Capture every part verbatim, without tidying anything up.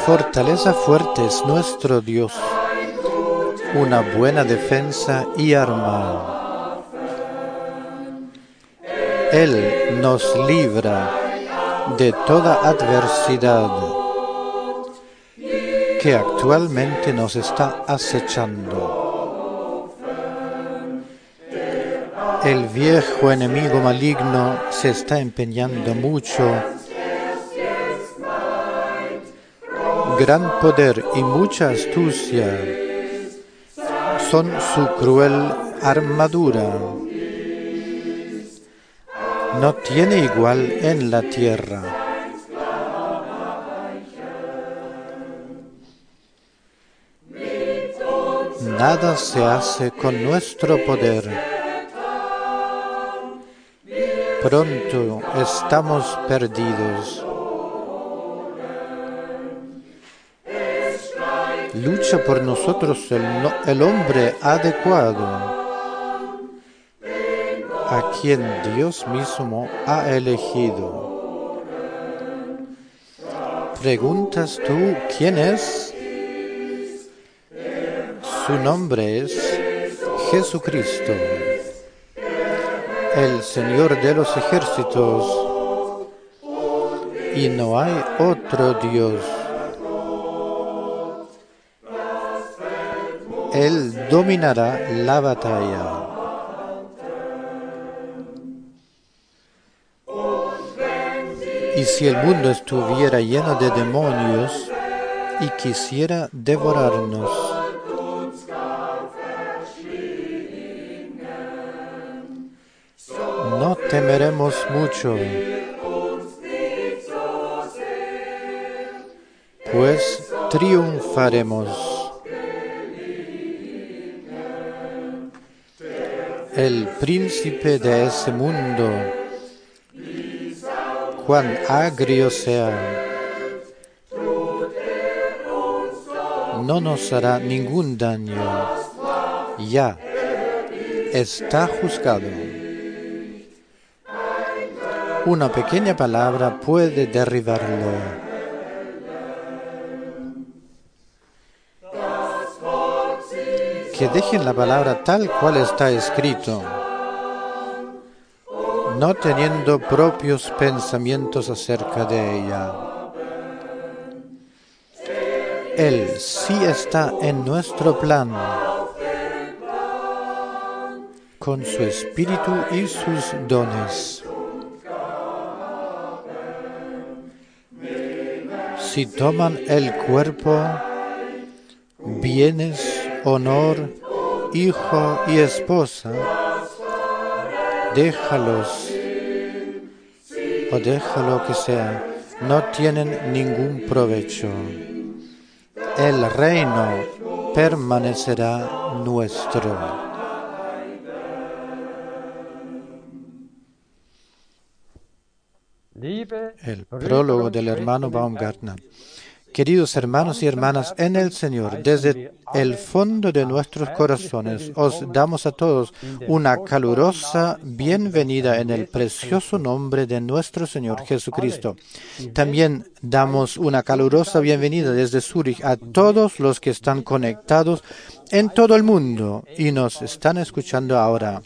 Fortaleza fuerte es nuestro Dios, una buena defensa y arma. Él nos libra de toda adversidad que actualmente nos está acechando. El viejo enemigo maligno se está empeñando mucho. Gran poder y mucha astucia son su cruel armadura. No tiene igual en la tierra. Nada se hace con nuestro poder. Pronto estamos perdidos. Lucha por nosotros el, no, el hombre adecuado, a quien Dios mismo ha elegido. ¿Preguntas tú quién es? Su nombre es Jesucristo, el Señor de los ejércitos, y no hay otro Dios. Él dominará la batalla. Y si el mundo estuviera lleno de demonios y quisiera devorarnos, no temeremos mucho, pues triunfaremos. El príncipe de ese mundo, cuán agrio sea, no nos hará ningún daño. Ya está juzgado. Una pequeña palabra puede derribarlo. Que dejen la palabra tal cual está escrito, no teniendo propios pensamientos acerca de ella. Él sí está en nuestro plan, con su espíritu y sus dones. Si toman el cuerpo, bienes, honor, hijo y esposa, déjalos o déjalo que sea, no tienen ningún provecho. El reino permanecerá nuestro. El prólogo del hermano Baumgartner. Queridos hermanos y hermanas en el Señor, desde el fondo de nuestros corazones os damos a todos una calurosa bienvenida en el precioso nombre de nuestro Señor Jesucristo. También damos una calurosa bienvenida desde Zúrich a todos los que están conectados en todo el mundo y nos están escuchando ahora.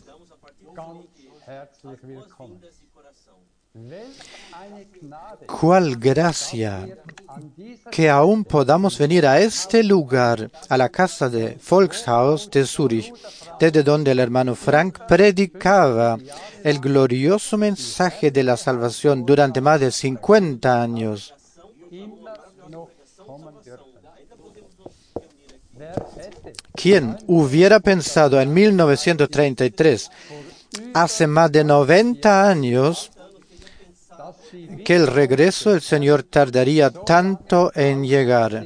¡Cuál gracia! Que aún podamos venir a este lugar, a la casa de Volkshaus de Zúrich, desde donde el hermano Frank predicaba el glorioso mensaje de la salvación durante más de cincuenta años. ¿Quién hubiera pensado en mil novecientos treinta y tres, hace más de noventa años, que el regreso del Señor tardaría tanto en llegar?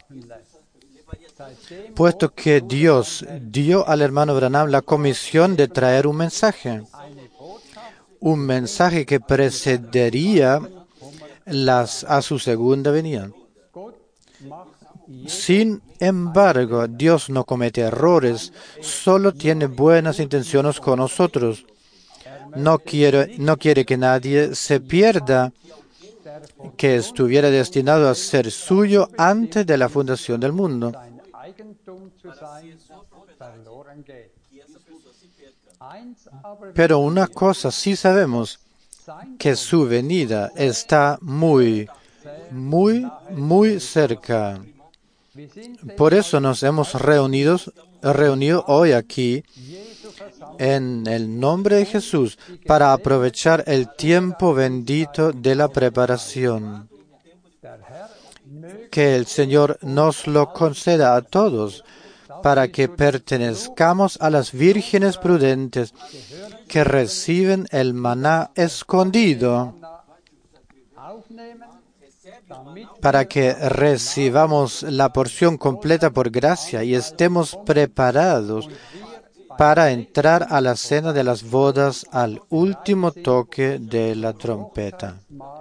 Puesto que Dios dio al hermano Branham la comisión de traer un mensaje, un mensaje que precedería las, a su segunda venida. Sin embargo, Dios no comete errores, solo tiene buenas intenciones con nosotros. No quiere, no quiere que nadie se pierda, que estuviera destinado a ser suyo antes de la fundación del mundo. Pero una cosa sí sabemos, que su venida está muy, muy, muy cerca. Por eso nos hemos reunido, reunido hoy aquí en el nombre de Jesús para aprovechar el tiempo bendito de la preparación. Que el Señor nos lo conceda a todos para que pertenezcamos a las vírgenes prudentes que reciben el maná escondido, para que recibamos la porción completa por gracia y estemos preparados para entrar a la cena de las bodas al último toque de la trompeta.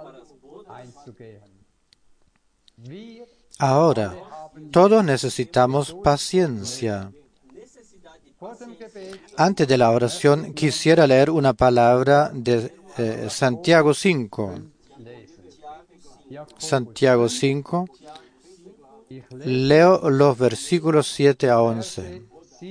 Ahora, todos necesitamos paciencia. Antes de la oración, quisiera leer una palabra de eh, Santiago cinco. Santiago cinco. Leo los versículos siete a once.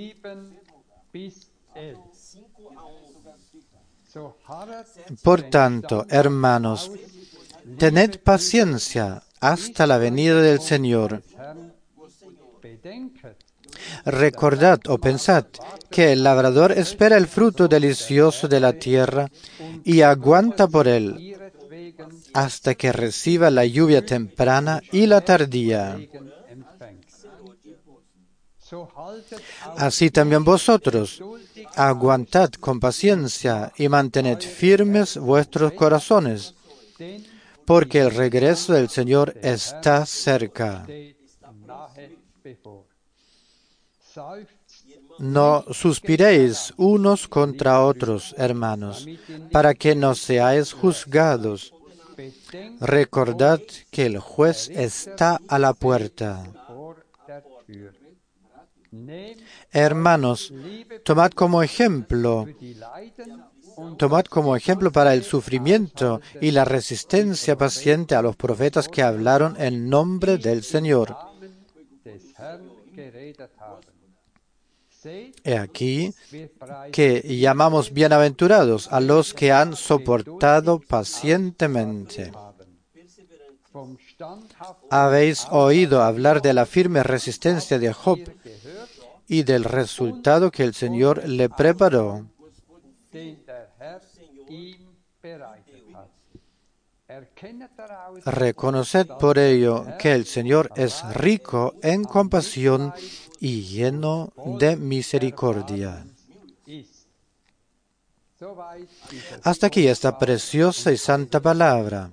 Por tanto, hermanos, tened paciencia hasta la venida del Señor. Recordad o pensad que el labrador espera el fruto delicioso de la tierra y aguanta por él hasta que reciba la lluvia temprana y la tardía. Así también vosotros, aguantad con paciencia y mantened firmes vuestros corazones, porque el regreso del Señor está cerca. No suspiréis unos contra otros, hermanos, para que no seáis juzgados. Recordad que el juez está a la puerta. Hermanos, tomad como ejemplo, tomad como ejemplo para el sufrimiento y la resistencia paciente a los profetas que hablaron en nombre del Señor. He aquí que llamamos bienaventurados a los que han soportado pacientemente. Habéis oído hablar de la firme resistencia de Job y del resultado que el Señor le preparó. Reconoced por ello que el Señor es rico en compasión y lleno de misericordia. Hasta aquí esta preciosa y santa palabra.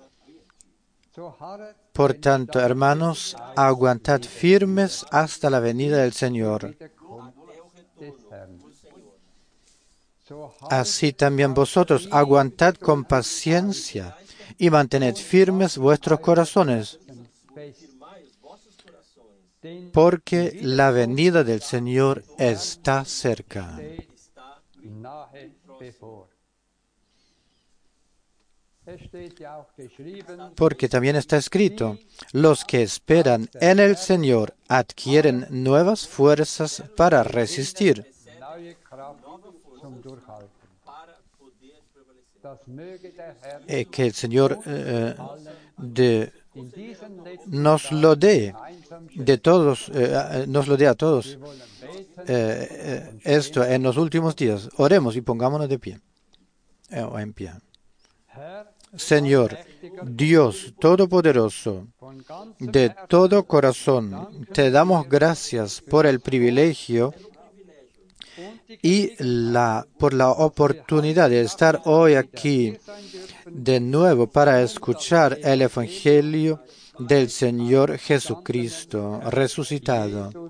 Por tanto, hermanos, aguantad firmes hasta la venida del Señor. Así también vosotros aguantad con paciencia y mantened firmes vuestros corazones, porque la venida del Señor está cerca. Porque también está escrito, los que esperan en el Señor adquieren nuevas fuerzas para resistir. Eh, que el Señor eh, de, nos lo dé de todos, eh, nos lo dé a todos eh, eh, esto en los últimos días. Oremos y pongámonos de pie eh, o en pie. Señor, Dios Todopoderoso, de todo corazón te damos gracias por el privilegio y la, por la oportunidad de estar hoy aquí de nuevo para escuchar el Evangelio del Señor Jesucristo resucitado.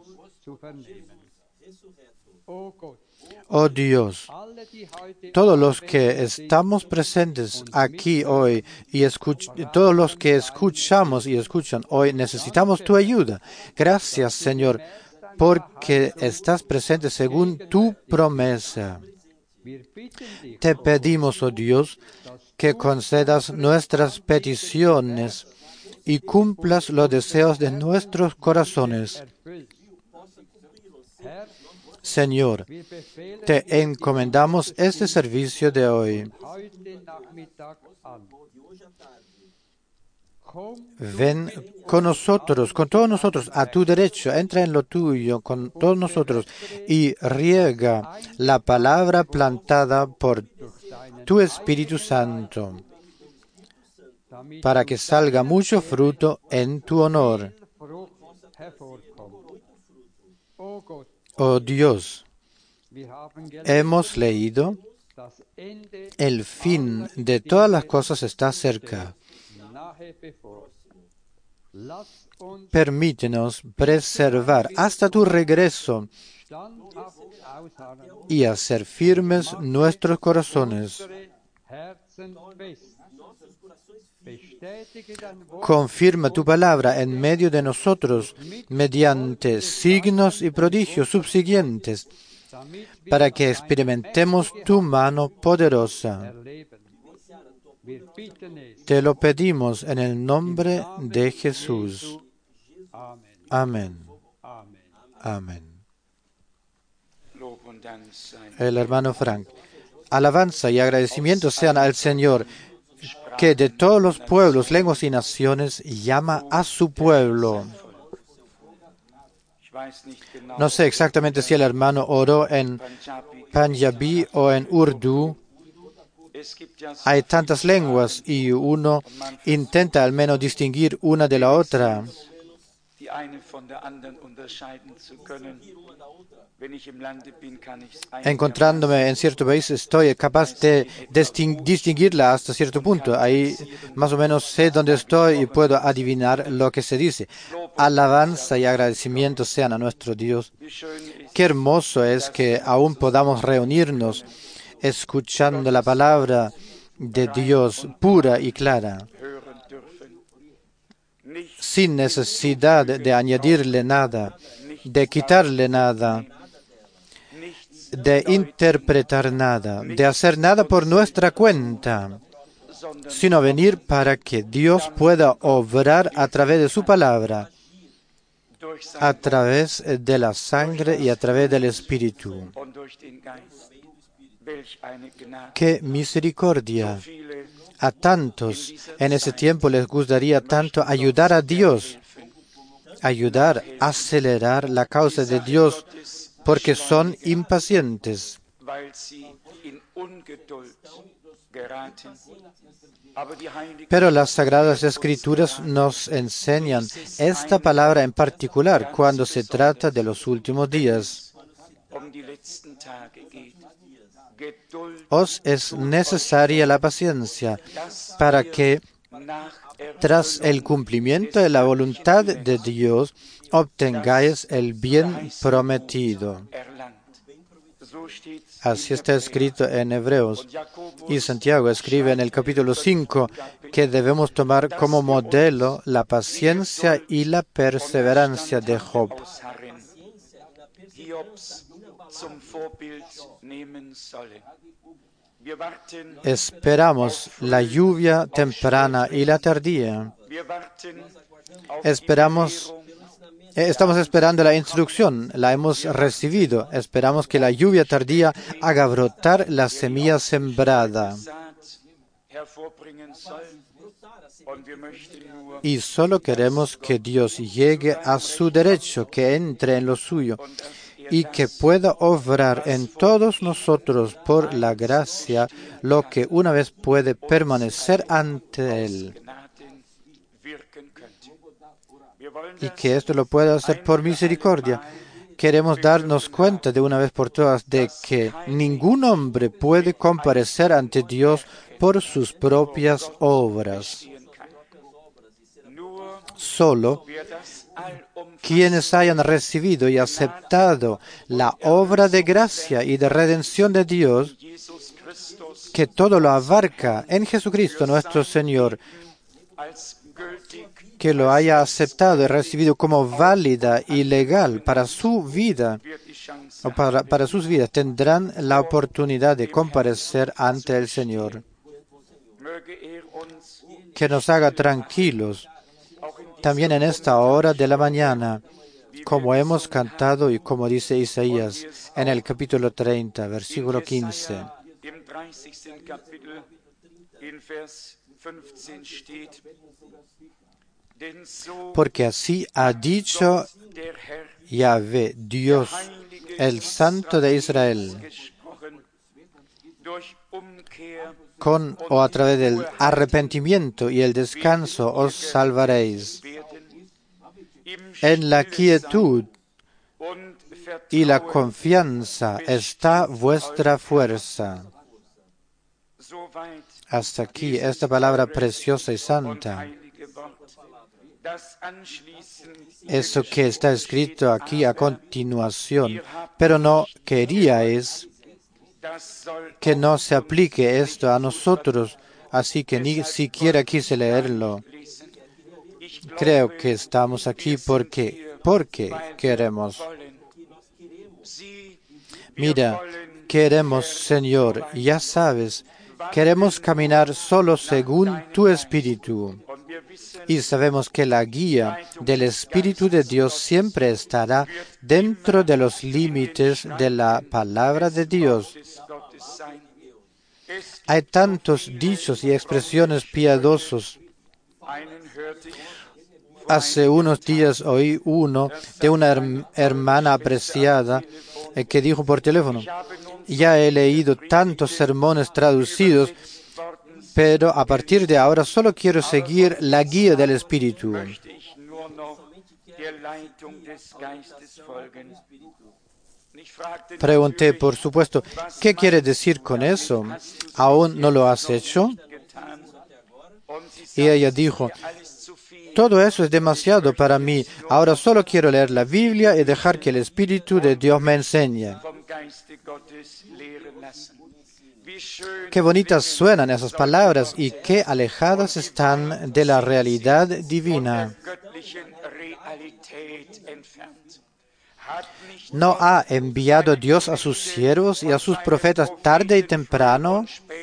Oh Dios, todos los que estamos presentes aquí hoy y escuch- todos los que escuchamos y escuchan hoy necesitamos tu ayuda. Gracias, Señor, porque estás presente según tu promesa. Te pedimos, oh Dios, que concedas nuestras peticiones y cumplas los deseos de nuestros corazones. Señor, te encomendamos este servicio de hoy. Ven con nosotros, con todos nosotros, a tu derecho, entra en lo tuyo, con todos nosotros, y riega la palabra plantada por tu Espíritu Santo, para que salga mucho fruto en tu honor. Oh Dios, hemos leído, el fin de todas las cosas está cerca. Permítenos preservar hasta tu regreso y hacer firmes nuestros corazones. Confirma tu palabra en medio de nosotros mediante signos y prodigios subsiguientes, para que experimentemos tu mano poderosa. Te lo pedimos en el nombre de Jesús. Amén. Amén. El hermano Frank. Alabanza y agradecimiento sean al Señor, que de todos los pueblos, lenguas y naciones llama a su pueblo. No sé exactamente si el hermano oró en Panjabi o en Urdu. Hay tantas lenguas y uno intenta al menos distinguir una de la otra. Encontrándome en cierto país, estoy capaz de distinguirla hasta cierto punto. Ahí más o menos sé dónde estoy y puedo adivinar lo que se dice. Alabanza y agradecimiento sean a nuestro Dios. Qué hermoso es que aún podamos reunirnos escuchando la palabra de Dios pura y clara, sin necesidad de añadirle nada, de quitarle nada, de interpretar nada, de hacer nada por nuestra cuenta, sino venir para que Dios pueda obrar a través de su palabra, a través de la sangre y a través del Espíritu. ¡Qué misericordia! A tantos en ese tiempo les gustaría tanto ayudar a Dios, ayudar a acelerar la causa de Dios, porque son impacientes. Pero las Sagradas Escrituras nos enseñan esta palabra en particular cuando se trata de los últimos días. Os es necesaria la paciencia para que, tras el cumplimiento de la voluntad de Dios, obtengáis el bien prometido. Así está escrito en Hebreos. Y Santiago escribe en el capítulo cinco que debemos tomar como modelo la paciencia y la perseverancia de Job. Esperamos la lluvia temprana y la tardía. Esperamos, estamos esperando la instrucción, la hemos recibido. Esperamos que la lluvia tardía haga brotar la semilla sembrada. Y solo queremos que Dios llegue a su derecho, que entre en lo suyo, y que pueda obrar en todos nosotros por la gracia lo que una vez puede permanecer ante Él. Y que esto lo pueda hacer por misericordia. Queremos darnos cuenta de una vez por todas de que ningún hombre puede comparecer ante Dios por sus propias obras. Solo quienes hayan recibido y aceptado la obra de gracia y de redención de Dios, que todo lo abarca en Jesucristo nuestro Señor, que lo haya aceptado y recibido como válida y legal para su vida, o para, para sus vidas, tendrán la oportunidad de comparecer ante el Señor. Que nos haga tranquilos también en esta hora de la mañana, como hemos cantado y como dice Isaías en el capítulo treinta, versículo quince. Porque así ha dicho Yahvé, Dios, el Santo de Israel, con o a través del arrepentimiento y el descanso os salvaréis. En la quietud y la confianza está vuestra fuerza. Hasta aquí esta palabra preciosa y santa. Eso que está escrito aquí a continuación, pero no queríais que no se aplique esto a nosotros, así que ni siquiera quise leerlo. Creo que estamos aquí porque, porque queremos. Mira, queremos, Señor, ya sabes, queremos caminar solo según tu Espíritu. Y sabemos que la guía del Espíritu de Dios siempre estará dentro de los límites de la palabra de Dios. Hay tantos dichos y expresiones piadosos. Hace unos días oí uno de una hermana apreciada que dijo por teléfono: ya he leído tantos sermones traducidos, pero a partir de ahora solo quiero seguir la guía del Espíritu. Pregunté, por supuesto, ¿qué quiere decir con eso? ¿Aún no lo has hecho? Y ella dijo: todo eso es demasiado para mí. Ahora solo quiero leer la Biblia y dejar que el Espíritu de Dios me enseñe. Qué bonitas suenan esas palabras y qué alejadas están de la realidad divina. ¿No ha enviado Dios a sus siervos y a sus profetas tarde y temprano?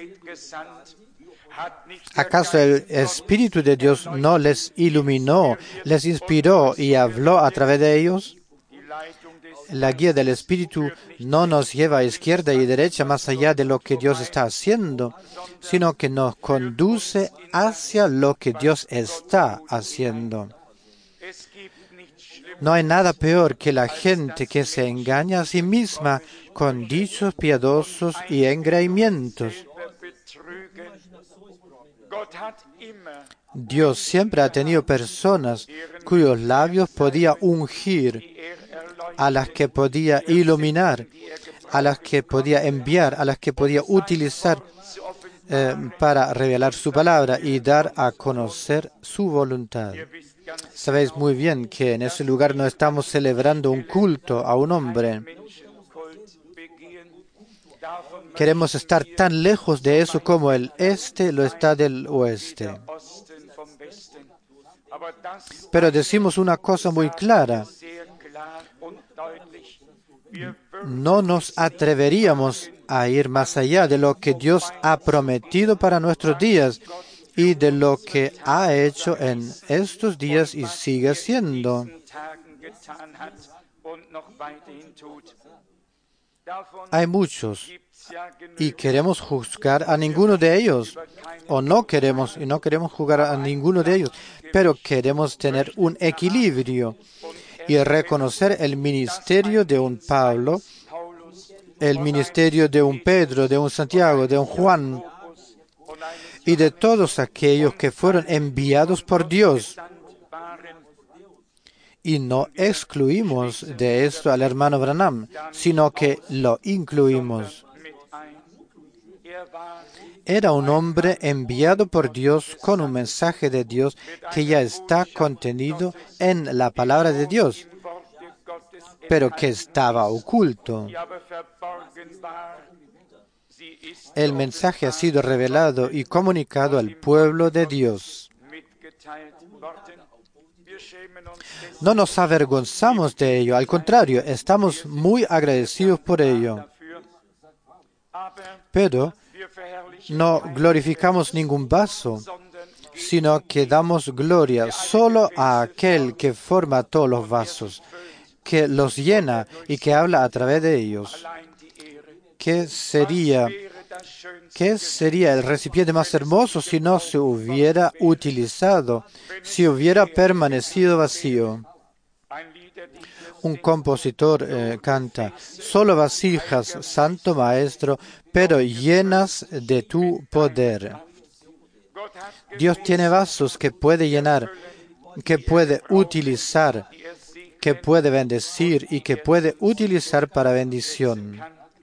¿Acaso el Espíritu de Dios no les iluminó, les inspiró y habló a través de ellos? La guía del Espíritu no nos lleva a izquierda y derecha más allá de lo que Dios está haciendo, sino que nos conduce hacia lo que Dios está haciendo. No hay nada peor que la gente que se engaña a sí misma con dichos piadosos y engreimientos. Dios siempre ha tenido personas cuyos labios podía ungir, a las que podía iluminar, a las que podía enviar, a las que podía utilizar eh, para revelar su palabra y dar a conocer su voluntad. Sabéis muy bien que en ese lugar no estamos celebrando un culto a un hombre. Queremos estar tan lejos de eso como el este lo está del oeste. Pero decimos una cosa muy clara: no nos atreveríamos a ir más allá de lo que Dios ha prometido para nuestros días y de lo que ha hecho en estos días y sigue haciendo. Hay muchos y queremos juzgar a ninguno de ellos, o no queremos y no queremos juzgar a ninguno de ellos, pero queremos tener un equilibrio y reconocer el ministerio de un Pablo, el ministerio de un Pedro, de un Santiago, de un Juan y de todos aquellos que fueron enviados por Dios. Y no excluimos de esto al hermano Branham, sino que lo incluimos. Era un hombre enviado por Dios con un mensaje de Dios que ya está contenido en la palabra de Dios, pero que estaba oculto. El mensaje ha sido revelado y comunicado al pueblo de Dios. No nos avergonzamos de ello, al contrario, estamos muy agradecidos por ello. Pero no glorificamos ningún vaso, sino que damos gloria solo a aquel que forma todos los vasos, que los llena y que habla a través de ellos. ¿Qué sería, qué sería el recipiente más hermoso si no se hubiera utilizado, si hubiera permanecido vacío? Un compositor eh, canta, solo vasijas, Santo Maestro, pero llenas de tu poder. Dios tiene vasos que puede llenar, que puede utilizar, que puede bendecir y que puede utilizar para bendición.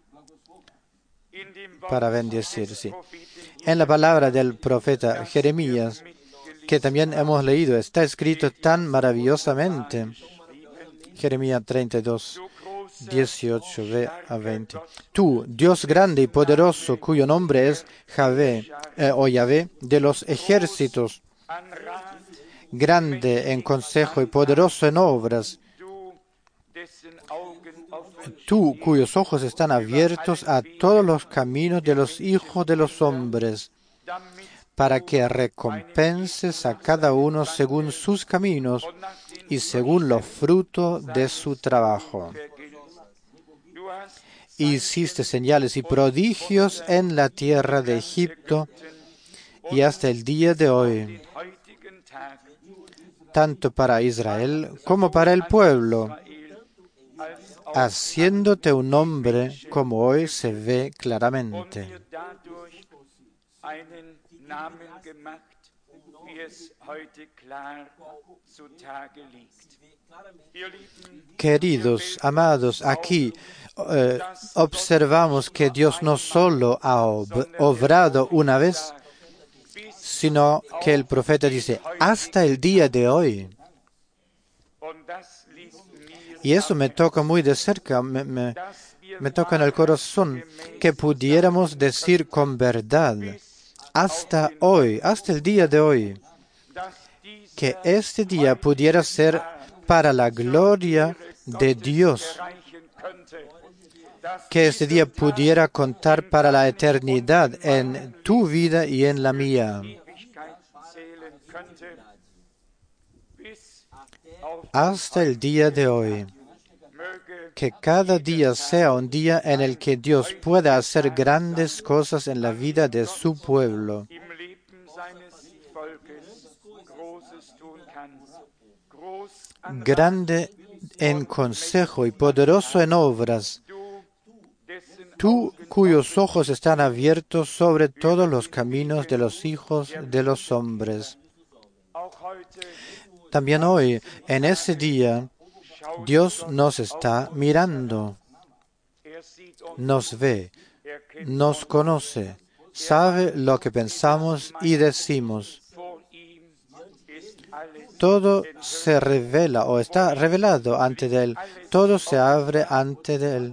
Para bendecir, sí. En la palabra del profeta Jeremías, que también hemos leído, está escrito tan maravillosamente. Jeremías treinta y dos, dieciocho a veinte. Tú, Dios grande y poderoso, cuyo nombre es Javé, eh, o Yahvé, de los ejércitos, grande en consejo y poderoso en obras, tú cuyos ojos están abiertos a todos los caminos de los hijos de los hombres, para que recompenses a cada uno según sus caminos y según los frutos de su trabajo. Hiciste señales y prodigios en la tierra de Egipto y hasta el día de hoy, tanto para Israel como para el pueblo, haciéndote un nombre como hoy se ve claramente. Queridos, amados, aquí eh, observamos que Dios no solo ha ob- obrado una vez, sino que el profeta dice, hasta el día de hoy. Y eso me toca muy de cerca, me, me, me toca en el corazón, que pudiéramos decir con verdad, hasta hoy, hasta el día de hoy, que este día pudiera ser para la gloria de Dios, que este día pudiera contar para la eternidad en tu vida y en la mía. Hasta el día de hoy, que cada día sea un día en el que Dios pueda hacer grandes cosas en la vida de su pueblo. Grande en consejo y poderoso en obras, tú cuyos ojos están abiertos sobre todos los caminos de los hijos de los hombres. También hoy, en ese día, Dios nos está mirando, nos ve, nos conoce, sabe lo que pensamos y decimos. Todo se revela o está revelado ante Él, todo se abre ante Él.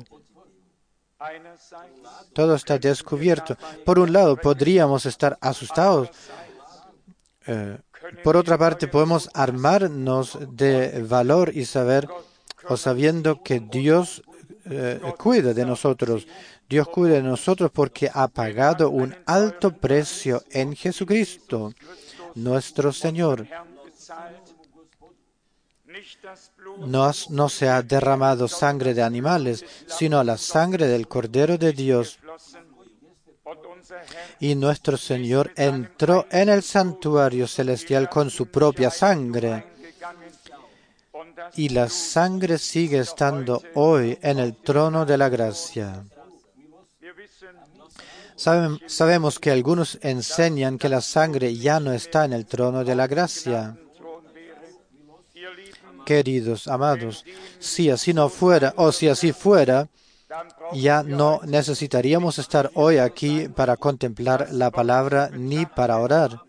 Todo está descubierto. Por un lado, podríamos estar asustados. Eh, por otra parte, podemos armarnos de valor y saber, o sabiendo que Dios eh, cuida de nosotros. Dios cuida de nosotros porque ha pagado un alto precio en Jesucristo, nuestro Señor. No, has, no se ha derramado sangre de animales, sino la sangre del Cordero de Dios. Y nuestro Señor entró en el santuario celestial con su propia sangre. Y la sangre sigue estando hoy en el trono de la gracia. Saben, sabemos que algunos enseñan que la sangre ya no está en el trono de la gracia. Queridos, amados, si así no fuera, o si así fuera, ya no necesitaríamos estar hoy aquí para contemplar la palabra ni para orar.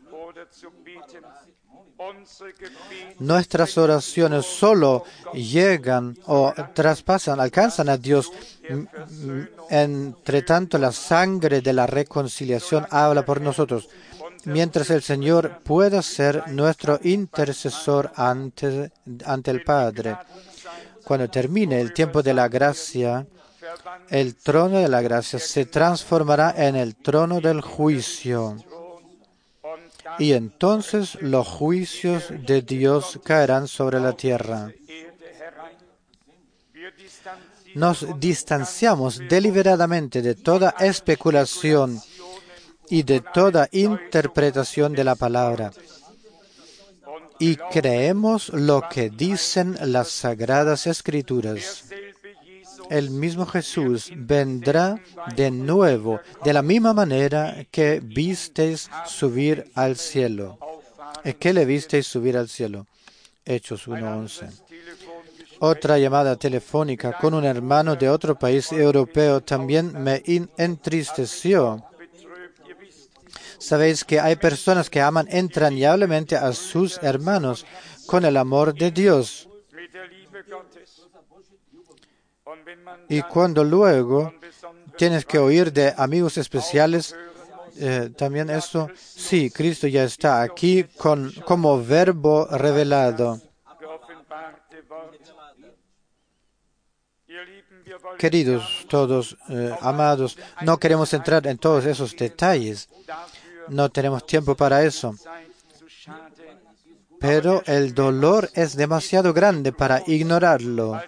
Nuestras oraciones solo llegan o traspasan, alcanzan a Dios. Entre tanto, la sangre de la reconciliación habla por nosotros. mientras el Señor pueda ser nuestro intercesor ante, ante el Padre. Cuando termine el tiempo de la gracia, el trono de la gracia se transformará en el trono del juicio. Y entonces los juicios de Dios caerán sobre la tierra. Nos distanciamos deliberadamente de toda especulación y de toda interpretación de la palabra. Y creemos lo que dicen las Sagradas Escrituras. El mismo Jesús vendrá de nuevo, de la misma manera que visteis subir al cielo. ¿Qué le visteis subir al cielo? Hechos uno once. Otra llamada telefónica con un hermano de otro país europeo también me entristeció. Sabéis que hay personas que aman entrañablemente a sus hermanos con el amor de Dios. Y cuando luego tienes que oír de amigos especiales, eh, también esto, sí, Cristo ya está aquí con, como verbo revelado. Queridos todos, eh, amados, no queremos entrar en todos esos detalles. No tenemos tiempo para eso. Pero el dolor es demasiado grande para ignorarlo.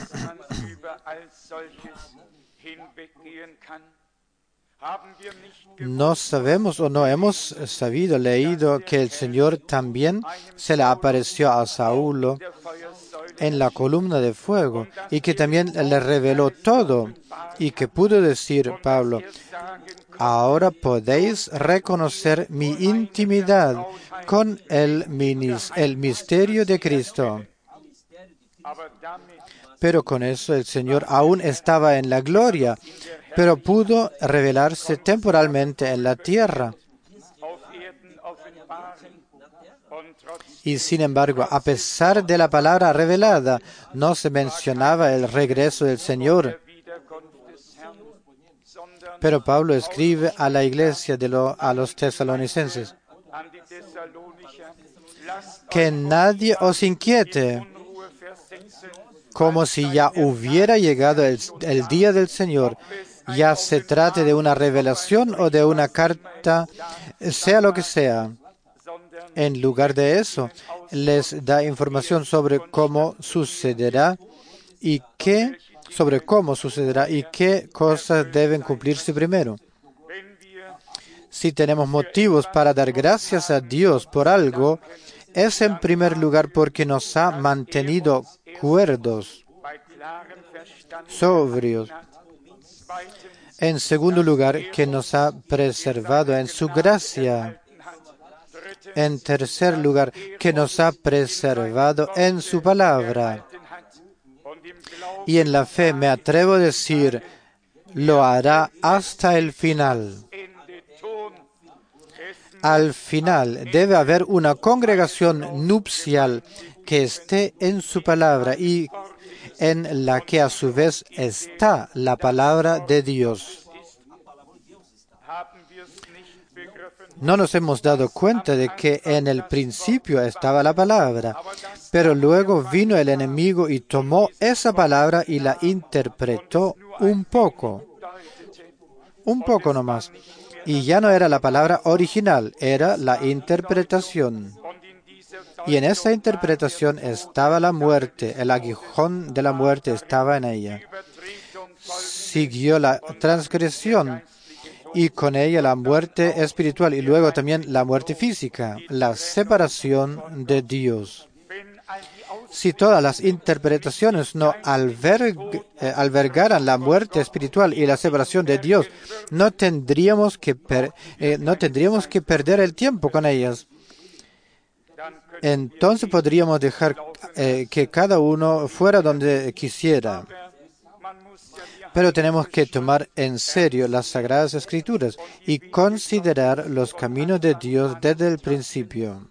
No sabemos o no hemos sabido, leído que el Señor también se le apareció a Saulo en la columna de fuego y que también le reveló todo y que pudo decir Pablo, ahora podéis reconocer mi intimidad con el, minis, el misterio de Cristo. Pero con eso el Señor aún estaba en la gloria, pero pudo revelarse temporalmente en la tierra. Y sin embargo, a pesar de la palabra revelada, no se mencionaba el regreso del Señor. Pero Pablo escribe a la iglesia de lo, a los tesalonicenses, que nadie os inquiete, como si ya hubiera llegado el, el día del Señor, ya se trate de una revelación o de una carta, sea lo que sea. En lugar de eso, les da información sobre cómo sucederá y qué, sobre cómo sucederá y qué cosas deben cumplirse primero. Si tenemos motivos para dar gracias a Dios por algo, es en primer lugar porque nos ha mantenido cuerdos, sobrios. En segundo lugar, que nos ha preservado en su gracia. En tercer lugar, que nos ha preservado en su palabra. Y en la fe me atrevo a decir, lo hará hasta el final. Al final debe haber una congregación nupcial que esté en su palabra y en la que a su vez está la palabra de Dios. No nos hemos dado cuenta de que en el principio estaba la palabra, pero luego vino el enemigo y tomó esa palabra y la interpretó un poco, un poco nomás. Y ya no era la palabra original, era la interpretación. Y en esa interpretación estaba la muerte, el aguijón de la muerte estaba en ella. Siguió la transgresión y con ella la muerte espiritual y luego también la muerte física, la separación de Dios. Si todas las interpretaciones no alberg, eh, albergaran la muerte espiritual y la separación de Dios, no tendríamos que, per, eh, no tendríamos que perder el tiempo con ellas. Entonces podríamos dejar eh, que cada uno fuera donde quisiera. Pero tenemos que tomar en serio las Sagradas Escrituras y considerar los caminos de Dios desde el principio.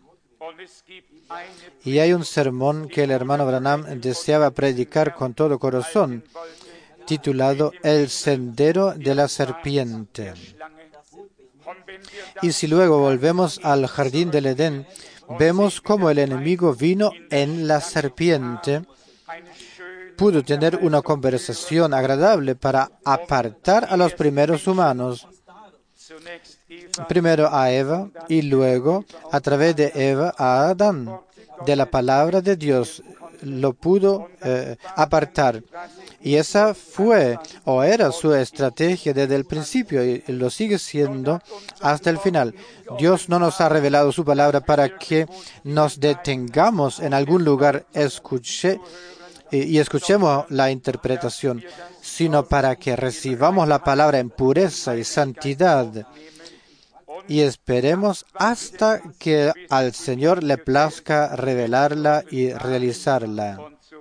Y hay un sermón que el hermano Branham deseaba predicar con todo corazón, titulado El Sendero de la Serpiente. Y si luego volvemos al jardín del Edén, vemos cómo el enemigo vino en la serpiente, pudo tener una conversación agradable para apartar a los primeros humanos, primero a Eva y luego, a través de Eva, a Adán. De la palabra de Dios lo pudo eh, apartar. Y esa fue o era su estrategia desde el principio y lo sigue siendo hasta el final. Dios no nos ha revelado su palabra para que nos detengamos en algún lugar escuche, y escuchemos la interpretación, sino para que recibamos la palabra en pureza y santidad y esperemos hasta que al Señor le plazca revelarla y realizarla.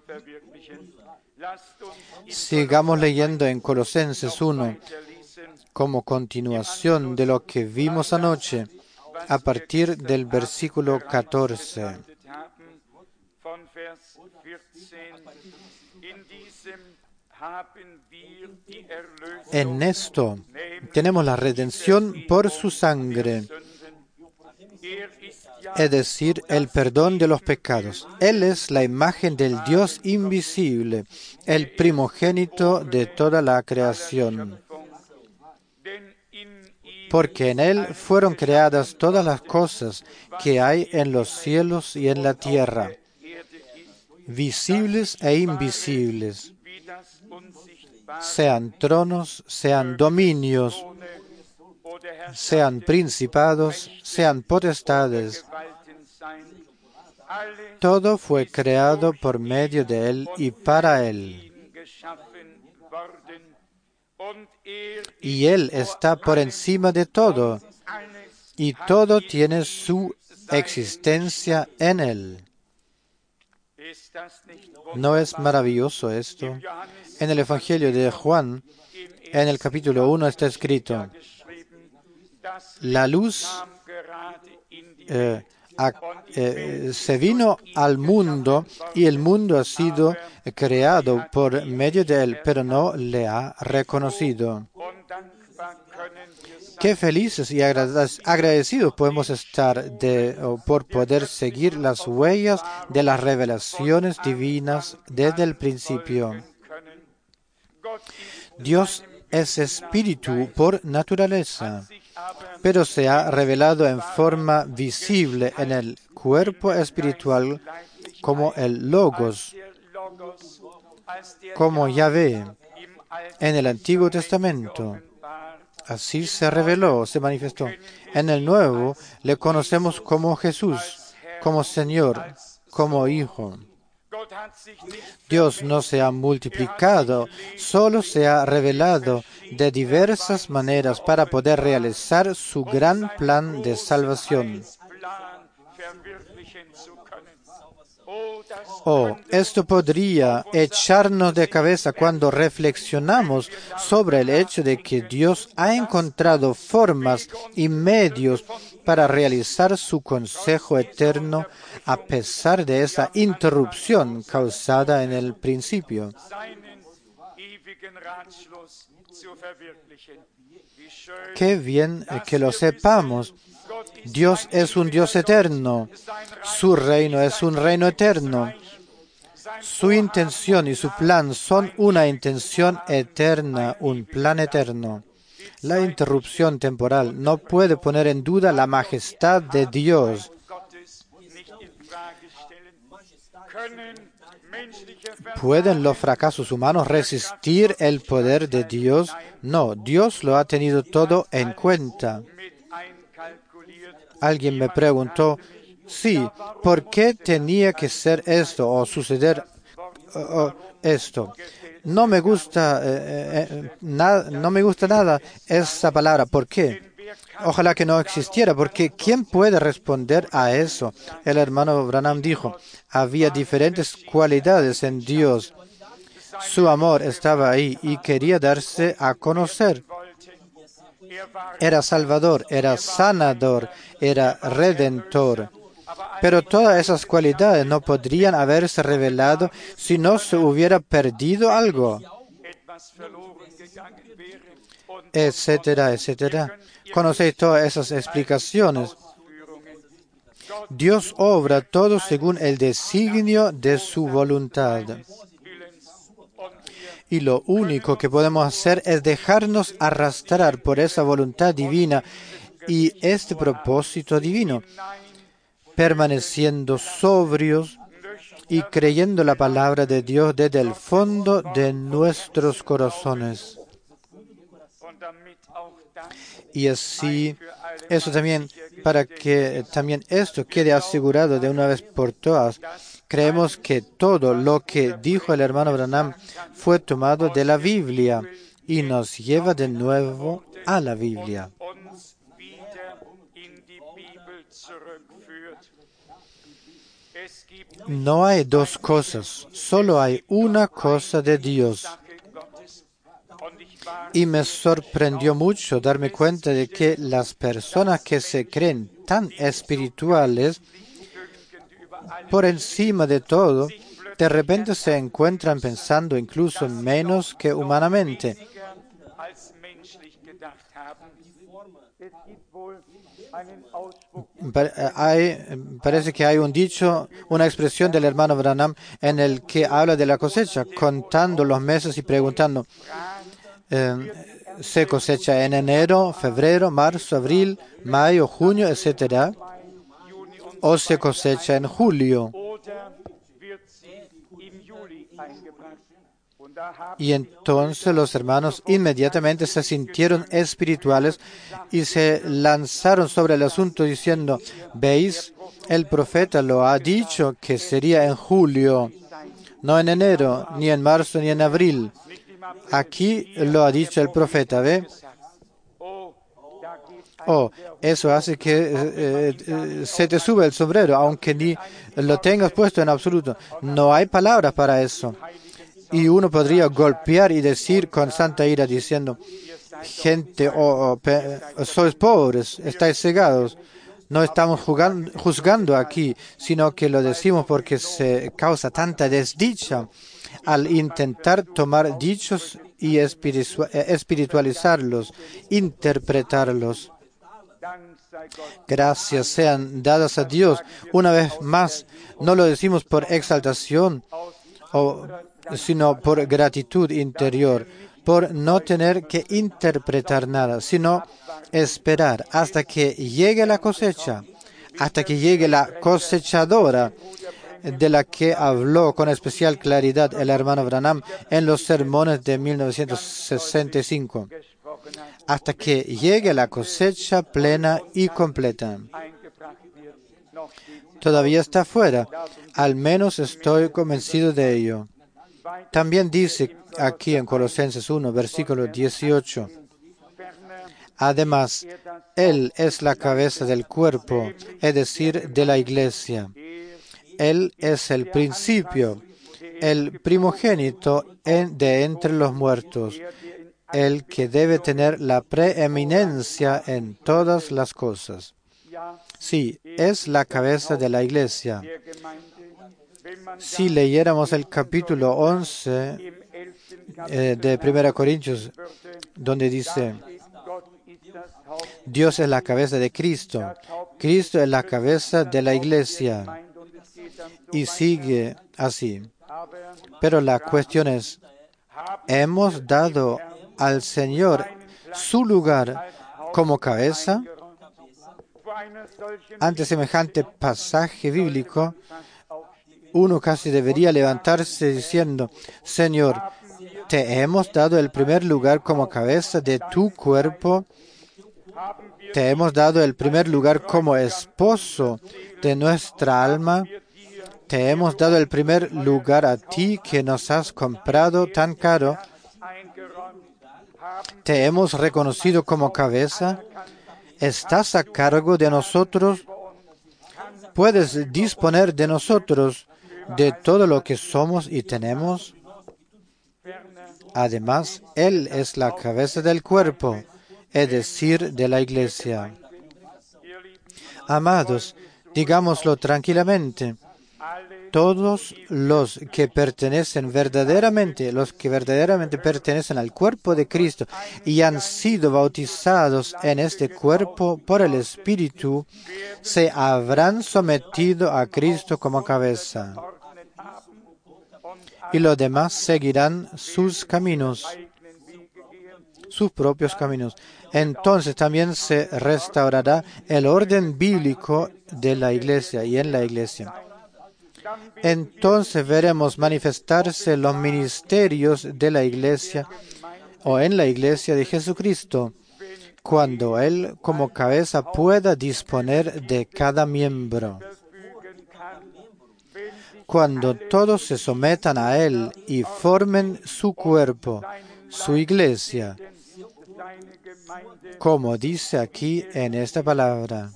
Sigamos leyendo en Colosenses uno como continuación de lo que vimos anoche, a partir del versículo catorce. En esto tenemos la redención por su sangre, es decir, el perdón de los pecados. Él es la imagen del Dios invisible, el primogénito de toda la creación. Porque en Él fueron creadas todas las cosas que hay en los cielos y en la tierra, visibles e invisibles, sean tronos, sean dominios, sean principados, sean potestades. Todo fue creado por medio de Él y para Él. Y Él está por encima de todo, y todo tiene su existencia en Él. ¿No es maravilloso esto? En el Evangelio de Juan, en el capítulo uno, está escrito: la luz eh, a, eh, se vino al mundo y el mundo ha sido creado por medio de él, pero no le ha reconocido. Qué felices y agradecidos podemos estar de, por poder seguir las huellas de las revelaciones divinas desde el principio. Dios es espíritu por naturaleza, pero se ha revelado en forma visible en el cuerpo espiritual como el Logos, como Yahvé en el Antiguo Testamento. Así se reveló, se manifestó. En el Nuevo le conocemos como Jesús, como Señor, como Hijo. Dios no se ha multiplicado, solo se ha revelado de diversas maneras para poder realizar su gran plan de salvación. Oh, esto podría echarnos de cabeza cuando reflexionamos sobre el hecho de que Dios ha encontrado formas y medios para realizar su consejo eterno a pesar de esa interrupción causada en el principio. Qué bien que lo sepamos. Dios es un Dios eterno. Su reino es un reino eterno. Su intención y su plan son una intención eterna, un plan eterno. La interrupción temporal no puede poner en duda la majestad de Dios. ¿Pueden los fracasos humanos resistir el poder de Dios? No, Dios lo ha tenido todo en cuenta. Alguien me preguntó, sí, ¿por qué tenía que ser esto o suceder uh, esto? No me gusta, eh, eh, na, no me gusta nada esa palabra. ¿Por qué? Ojalá que no existiera, porque ¿quién puede responder a eso? El hermano Branham dijo, había diferentes cualidades en Dios. Su amor estaba ahí y quería darse a conocer. Era salvador, era sanador, era redentor. Pero todas esas cualidades no podrían haberse revelado si no se hubiera perdido algo. etcétera, etcétera. Conocéis todas esas explicaciones. Dios obra todo según el designio de su voluntad. Y lo único que podemos hacer es dejarnos arrastrar por esa voluntad divina y este propósito divino, permaneciendo sobrios y creyendo la palabra de Dios desde el fondo de nuestros corazones. Y así, eso también, para que también esto quede asegurado de una vez por todas, creemos que todo lo que dijo el hermano Branham fue tomado de la Biblia y nos lleva de nuevo a la Biblia. No hay dos cosas, solo hay una cosa de Dios. Y me sorprendió mucho darme cuenta de que las personas que se creen tan espirituales, por encima de todo, de repente se encuentran pensando incluso menos que humanamente. Hay, parece que hay un dicho, una expresión del hermano Branham en el que habla de la cosecha, contando los meses y preguntando, eh, ¿se cosecha en enero, febrero, marzo, abril, mayo, junio, etcétera? ¿O se cosecha en julio? Y entonces los hermanos inmediatamente se sintieron espirituales y se lanzaron sobre el asunto diciendo, ¿veis? El profeta lo ha dicho que sería en julio, no en enero, ni en marzo, ni en abril. Aquí lo ha dicho el profeta, ¿ve? Oh, eso hace que eh, eh, se te sube el sombrero, aunque ni lo tengas puesto en absoluto. No hay palabras para eso. Y uno podría golpear y decir con santa ira diciendo, gente, oh, oh, sois pobres, estáis cegados. No estamos jugando, juzgando aquí, sino que lo decimos porque se causa tanta desdicha al intentar tomar dichos y espiritualizarlos, interpretarlos. Gracias sean dadas a Dios. Una vez más, no lo decimos por exaltación, o, sino por gratitud interior, por no tener que interpretar nada, sino esperar hasta que llegue la cosecha, hasta que llegue la cosechadora, de la que habló con especial claridad el hermano Branham en los sermones de mil novecientos sesenta y cinco, hasta que llegue la cosecha plena y completa. Todavía está fuera, al menos estoy convencido de ello. También dice aquí en Colosenses uno, versículo dieciocho, además, Él es la cabeza del cuerpo, es decir, de la iglesia. Él es el principio, el primogénito de entre los muertos, el que debe tener la preeminencia en todas las cosas. Sí, es la cabeza de la iglesia. Si leyéramos el capítulo once eh, de Primera Corintios, donde dice, Dios es la cabeza de Cristo, Cristo es la cabeza de la iglesia. Y sigue así. Pero la cuestión es, ¿hemos dado al Señor su lugar como cabeza? Ante semejante pasaje bíblico, uno casi debería levantarse diciendo, Señor, ¿te hemos dado el primer lugar como cabeza de tu cuerpo? ¿Te hemos dado el primer lugar como esposo de nuestra alma? Te hemos dado el primer lugar a ti que nos has comprado tan caro. Te hemos reconocido como cabeza. ¿Estás a cargo de nosotros? ¿Puedes disponer de nosotros, de todo lo que somos y tenemos? Además, Él es la cabeza del cuerpo, es decir, de la iglesia. Amados, digámoslo tranquilamente. todos los que pertenecen verdaderamente, los que verdaderamente pertenecen al cuerpo de Cristo y han sido bautizados en este cuerpo por el Espíritu, se habrán sometido a Cristo como cabeza. Y los demás seguirán sus caminos, sus propios caminos. Entonces también se restaurará el orden bíblico de la iglesia y en la iglesia. Entonces veremos manifestarse los ministerios de la iglesia o en la iglesia de Jesucristo, cuando Él como cabeza pueda disponer de cada miembro. Cuando todos se sometan a Él y formen su cuerpo, su iglesia, como dice aquí en esta palabra.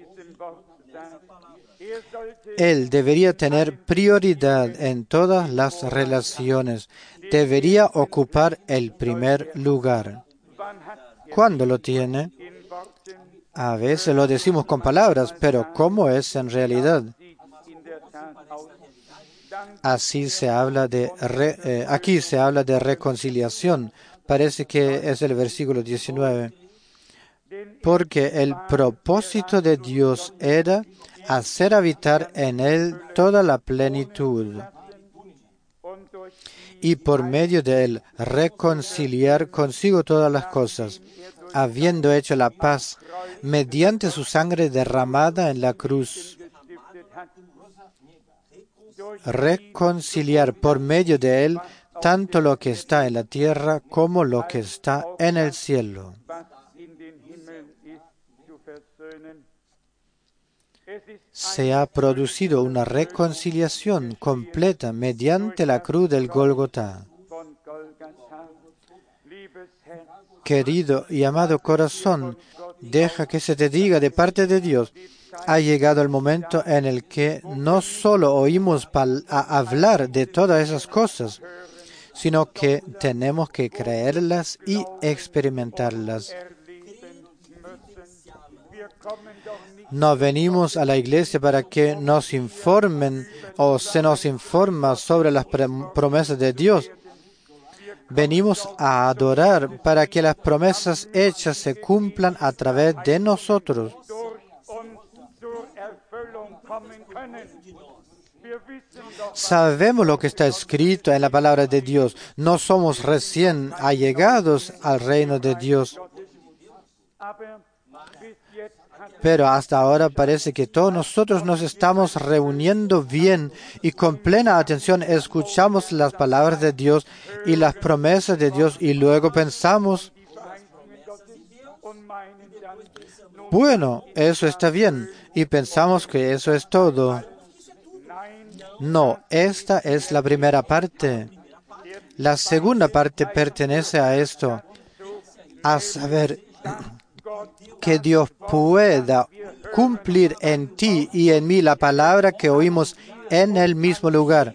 Él debería tener prioridad en todas las relaciones, debería ocupar el primer lugar. ¿Cuándo lo tiene? A veces lo decimos con palabras, pero ¿cómo es en realidad? Así se habla de re, eh, aquí se habla de reconciliación. Parece que es el versículo diecinueve. Porque el propósito de Dios era hacer habitar en él toda la plenitud y por medio de él reconciliar consigo todas las cosas, habiendo hecho la paz mediante su sangre derramada en la cruz. Reconciliar por medio de él tanto lo que está en la tierra como lo que está en el cielo. Se ha producido una reconciliación completa mediante la cruz del Gólgota. Querido y amado corazón, deja que se te diga de parte de Dios. Ha llegado el momento en el que no solo oímos a hablar de todas esas cosas, sino que tenemos que creerlas y experimentarlas. No venimos a la iglesia para que nos informen o se nos informa sobre las promesas de Dios. Venimos a adorar para que las promesas hechas se cumplan a través de nosotros. Sabemos lo que está escrito en la palabra de Dios. No somos recién allegados al reino de Dios. Pero hasta ahora parece que todos nosotros nos estamos reuniendo bien y con plena atención escuchamos las palabras de Dios y las promesas de Dios y luego pensamos, bueno, eso está bien y pensamos que eso es todo. No, esta es la primera parte. La segunda parte pertenece a esto, a saber que Dios pueda cumplir en ti y en mí la palabra que oímos en el mismo lugar.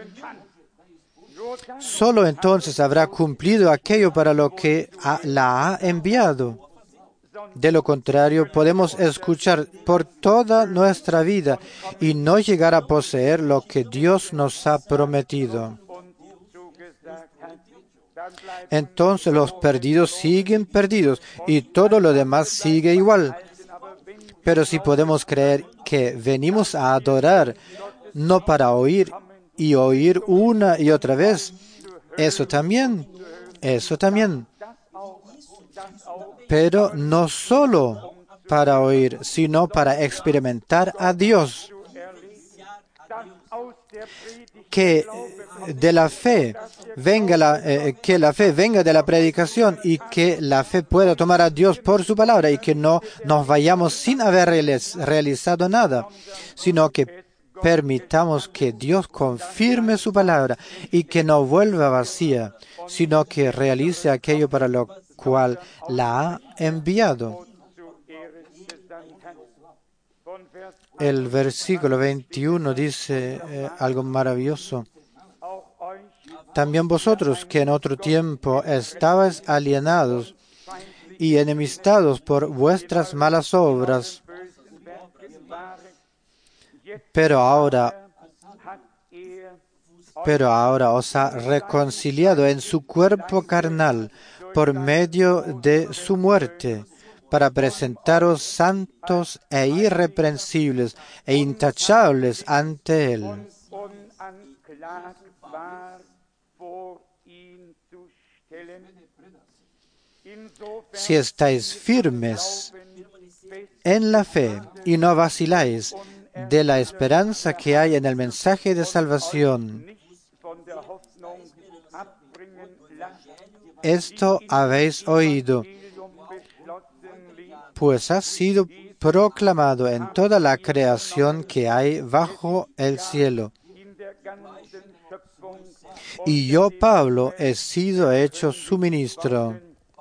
Solo entonces habrá cumplido aquello para lo que la ha enviado. De lo contrario, podemos escuchar por toda nuestra vida y no llegar a poseer lo que Dios nos ha prometido. Entonces los perdidos siguen perdidos y todo lo demás sigue igual. Pero si podemos creer que venimos a adorar, no para oír y oír una y otra vez, eso también, eso también. Pero no solo para oír, sino para experimentar a Dios. Que de la fe venga la, eh, que la fe venga de la predicación y que la fe pueda tomar a Dios por su palabra y que no nos vayamos sin haber realizado nada, sino que permitamos que Dios confirme su palabra y que no vuelva vacía, sino que realice aquello para lo cual la ha enviado. El versículo veintiuno dice eh, algo maravilloso. También vosotros que en otro tiempo estabais alienados y enemistados por vuestras malas obras, pero ahora pero ahora os ha reconciliado en su cuerpo carnal por medio de su muerte, para presentaros santos e irreprensibles e intachables ante Él. Si estáis firmes en la fe y no vaciláis de la esperanza que hay en el mensaje de salvación, esto habéis oído, pues ha sido proclamado en toda la creación que hay bajo el cielo. Y yo, Pablo, he sido hecho su ministro.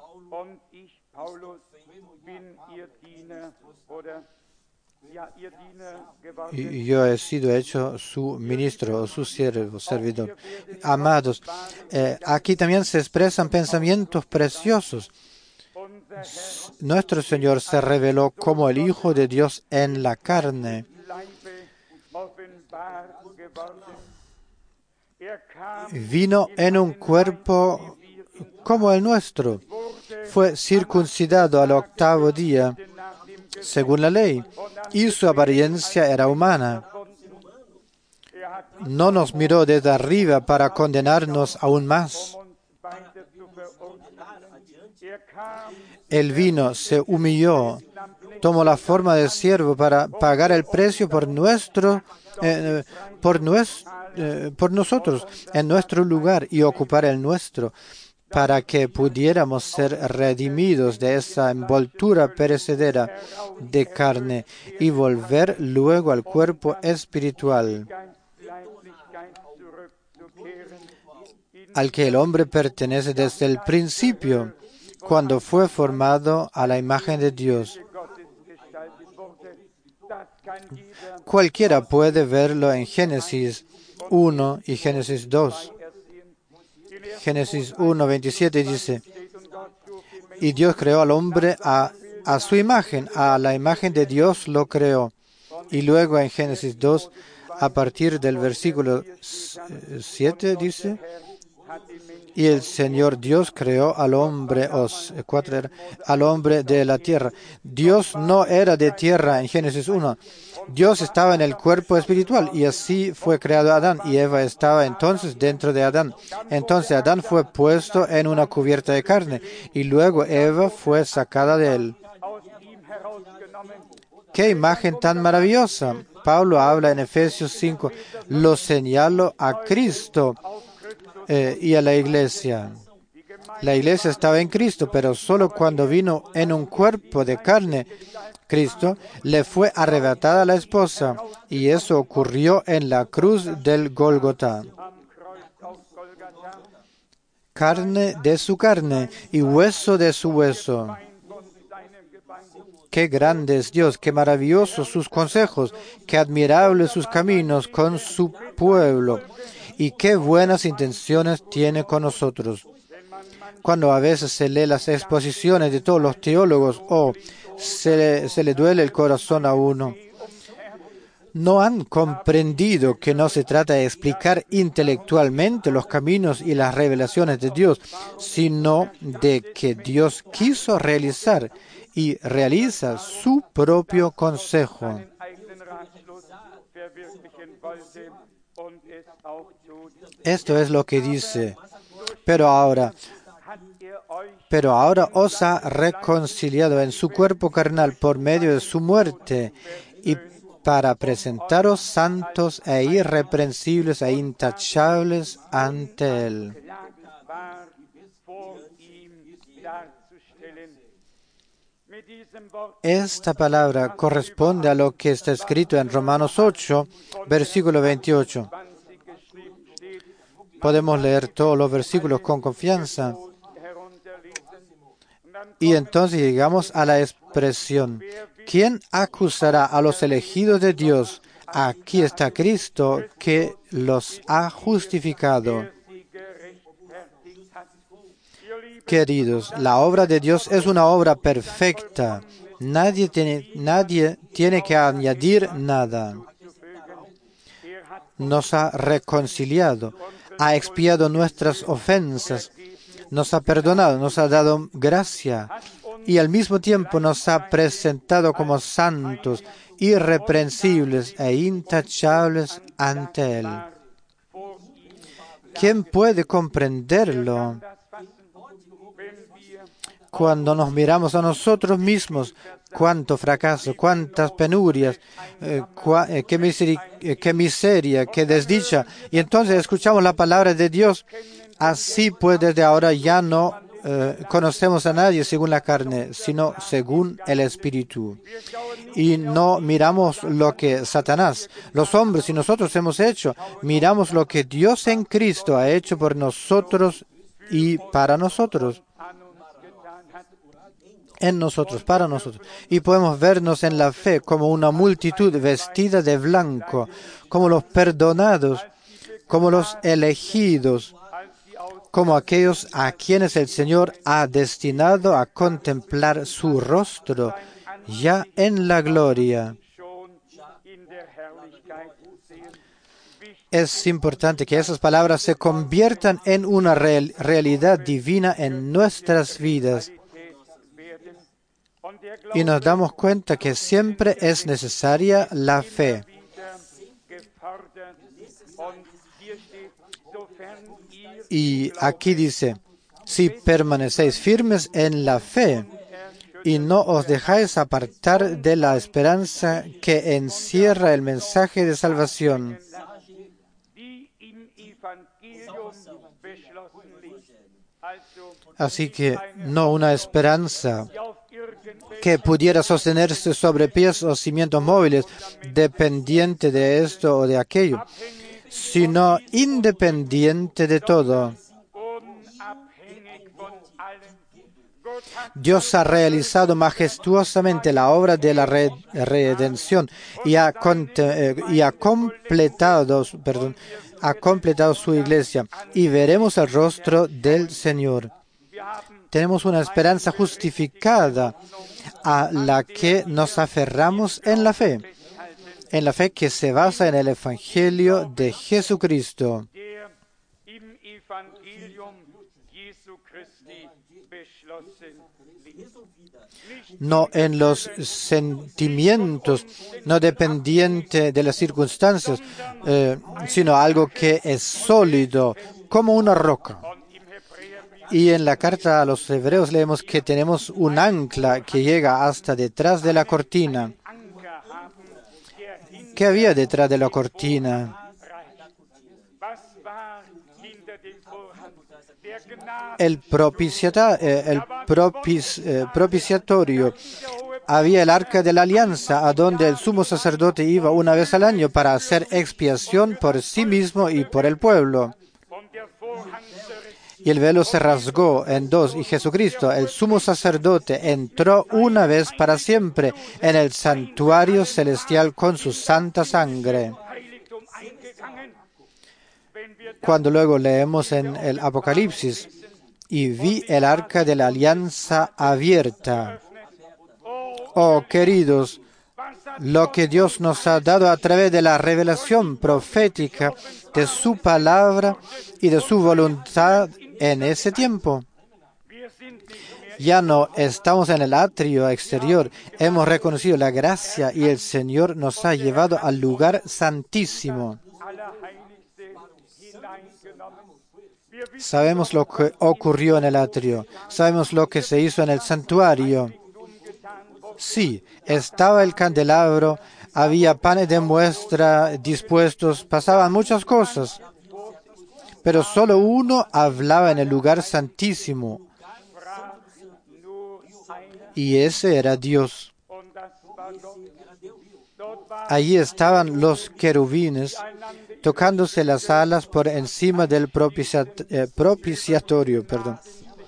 Y yo he sido hecho su ministro o su siervo, servidor. Amados, eh, aquí también se expresan pensamientos preciosos. Nuestro Señor se reveló como el Hijo de Dios en la carne. Vino en un cuerpo como el nuestro. Fue circuncidado al octavo día, según la ley, y su apariencia era humana. No nos miró desde arriba para condenarnos aún más. Él vino, se humilló, tomó la forma de siervo para pagar el precio por nuestro, eh, por, nues, eh, por nosotros, en nuestro lugar y ocupar el nuestro, para que pudiéramos ser redimidos de esa envoltura perecedera de carne y volver luego al cuerpo espiritual, al que el hombre pertenece desde el principio, cuando fue formado a la imagen de Dios. Cualquiera puede verlo en Génesis uno y Génesis dos. Génesis uno, veintisiete dice, y Dios creó al hombre a, a su imagen, a la imagen de Dios lo creó. Y luego en Génesis dos, a partir del versículo siete dice, y el Señor Dios creó al hombre, os, cuatro era, al hombre de la tierra. Dios no era de tierra en Génesis uno. Dios estaba en el cuerpo espiritual y así fue creado Adán y Eva estaba entonces dentro de Adán. Entonces Adán fue puesto en una cubierta de carne y luego Eva fue sacada de él. ¡Qué imagen tan maravillosa! Pablo habla en Efesios cinco, lo señalo a Cristo eh, y a la iglesia. La iglesia estaba en Cristo, pero solo cuando vino en un cuerpo de carne, Cristo, le fue arrebatada la esposa, y eso ocurrió en la cruz del Gólgota. Carne de su carne y hueso de su hueso. Qué grande es Dios, qué maravillosos sus consejos, qué admirables sus caminos con su pueblo, y qué buenas intenciones tiene con nosotros. Cuando a veces se lee las exposiciones de todos los teólogos o se le, se le duele el corazón a uno, no han comprendido que no se trata de explicar intelectualmente los caminos y las revelaciones de Dios, sino de que Dios quiso realizar y realiza su propio consejo. Esto es lo que dice. Pero ahora, pero ahora os ha reconciliado en su cuerpo carnal por medio de su muerte y para presentaros santos e irreprensibles e intachables ante Él. Esta palabra corresponde a lo que está escrito en Romanos ocho, versículo veintiocho. Podemos leer todos los versículos con confianza. Y entonces llegamos a la expresión, ¿quién acusará a los elegidos de Dios? Aquí está Cristo que los ha justificado. Queridos, la obra de Dios es una obra perfecta. Nadie tiene, nadie tiene que añadir nada. nos ha reconciliado, ha expiado nuestras ofensas, nos ha perdonado, nos ha dado gracia y al mismo tiempo nos ha presentado como santos, irreprensibles e intachables ante Él. ¿Quién puede comprenderlo? Cuando nos miramos a nosotros mismos, cuánto fracaso, cuántas penurias, eh, cua, eh, qué, miseri, eh, qué miseria, qué desdicha. Y entonces escuchamos la palabra de Dios. Así pues, desde ahora ya no eh, conocemos a nadie según la carne, sino según el Espíritu. Y no miramos lo que Satanás, los hombres y nosotros hemos hecho. Miramos lo que Dios en Cristo ha hecho por nosotros y para nosotros. En nosotros, para nosotros. Y podemos vernos en la fe como una multitud vestida de blanco, como los perdonados, como los elegidos, como aquellos a quienes el Señor ha destinado a contemplar su rostro ya en la gloria. Es importante que esas palabras se conviertan en una real, realidad divina en nuestras vidas. Y nos damos cuenta que siempre es necesaria la fe. Y aquí dice, si permanecéis firmes en la fe y no os dejáis apartar de la esperanza que encierra el mensaje de salvación. Así que no una esperanza que pudiera sostenerse sobre pies o cimientos móviles, dependiente de esto o de aquello, sino independiente de todo. Dios ha realizado majestuosamente la obra de la re redención y ha, eh, y ha completado, perdón, ha completado su iglesia y veremos el rostro del Señor. Tenemos una esperanza justificada a la que nos aferramos en la fe, en la fe que se basa en el Evangelio de Jesucristo. No en los sentimientos, no dependiente de las circunstancias, eh, sino algo que es sólido, como una roca. Y en la carta a los Hebreos leemos que tenemos un ancla que llega hasta detrás de la cortina. ¿Qué había detrás de la cortina? El, propiciata, eh, el propis, eh, propiciatorio. Había el arca de la alianza, a donde el sumo sacerdote iba una vez al año para hacer expiación por sí mismo y por el pueblo. Y el velo se rasgó en dos, y Jesucristo, el sumo sacerdote, entró una vez para siempre en el santuario celestial con su santa sangre. Cuando luego leemos en el Apocalipsis, y vi el arca de la alianza abierta. Oh, queridos, lo que Dios nos ha dado a través de la revelación profética de su palabra y de su voluntad en ese tiempo. Ya no estamos en el atrio exterior, hemos reconocido la gracia y el Señor nos ha llevado al lugar santísimo. Sabemos lo que ocurrió en el atrio, sabemos lo que se hizo en el santuario. Sí, estaba el candelabro, había panes de muestra dispuestos, pasaban muchas cosas, pero solo uno hablaba en el lugar santísimo, y ese era Dios. Allí estaban los querubines, tocándose las alas por encima del propiciat eh, propiciatorio. Perdón.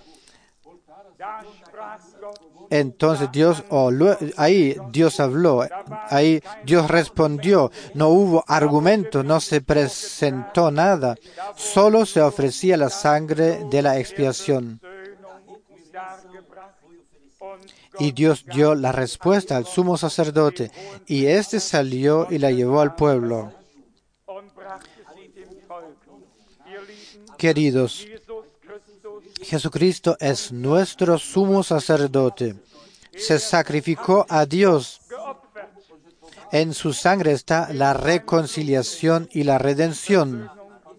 Entonces Dios, oh, ahí Dios habló, ahí Dios respondió, no hubo argumento, no se presentó nada, solo se ofrecía la sangre de la expiación. Y Dios dio la respuesta al sumo sacerdote, y éste salió y la llevó al pueblo. Queridos, Jesucristo es nuestro sumo sacerdote. Se sacrificó a Dios. En su sangre está la reconciliación y la redención.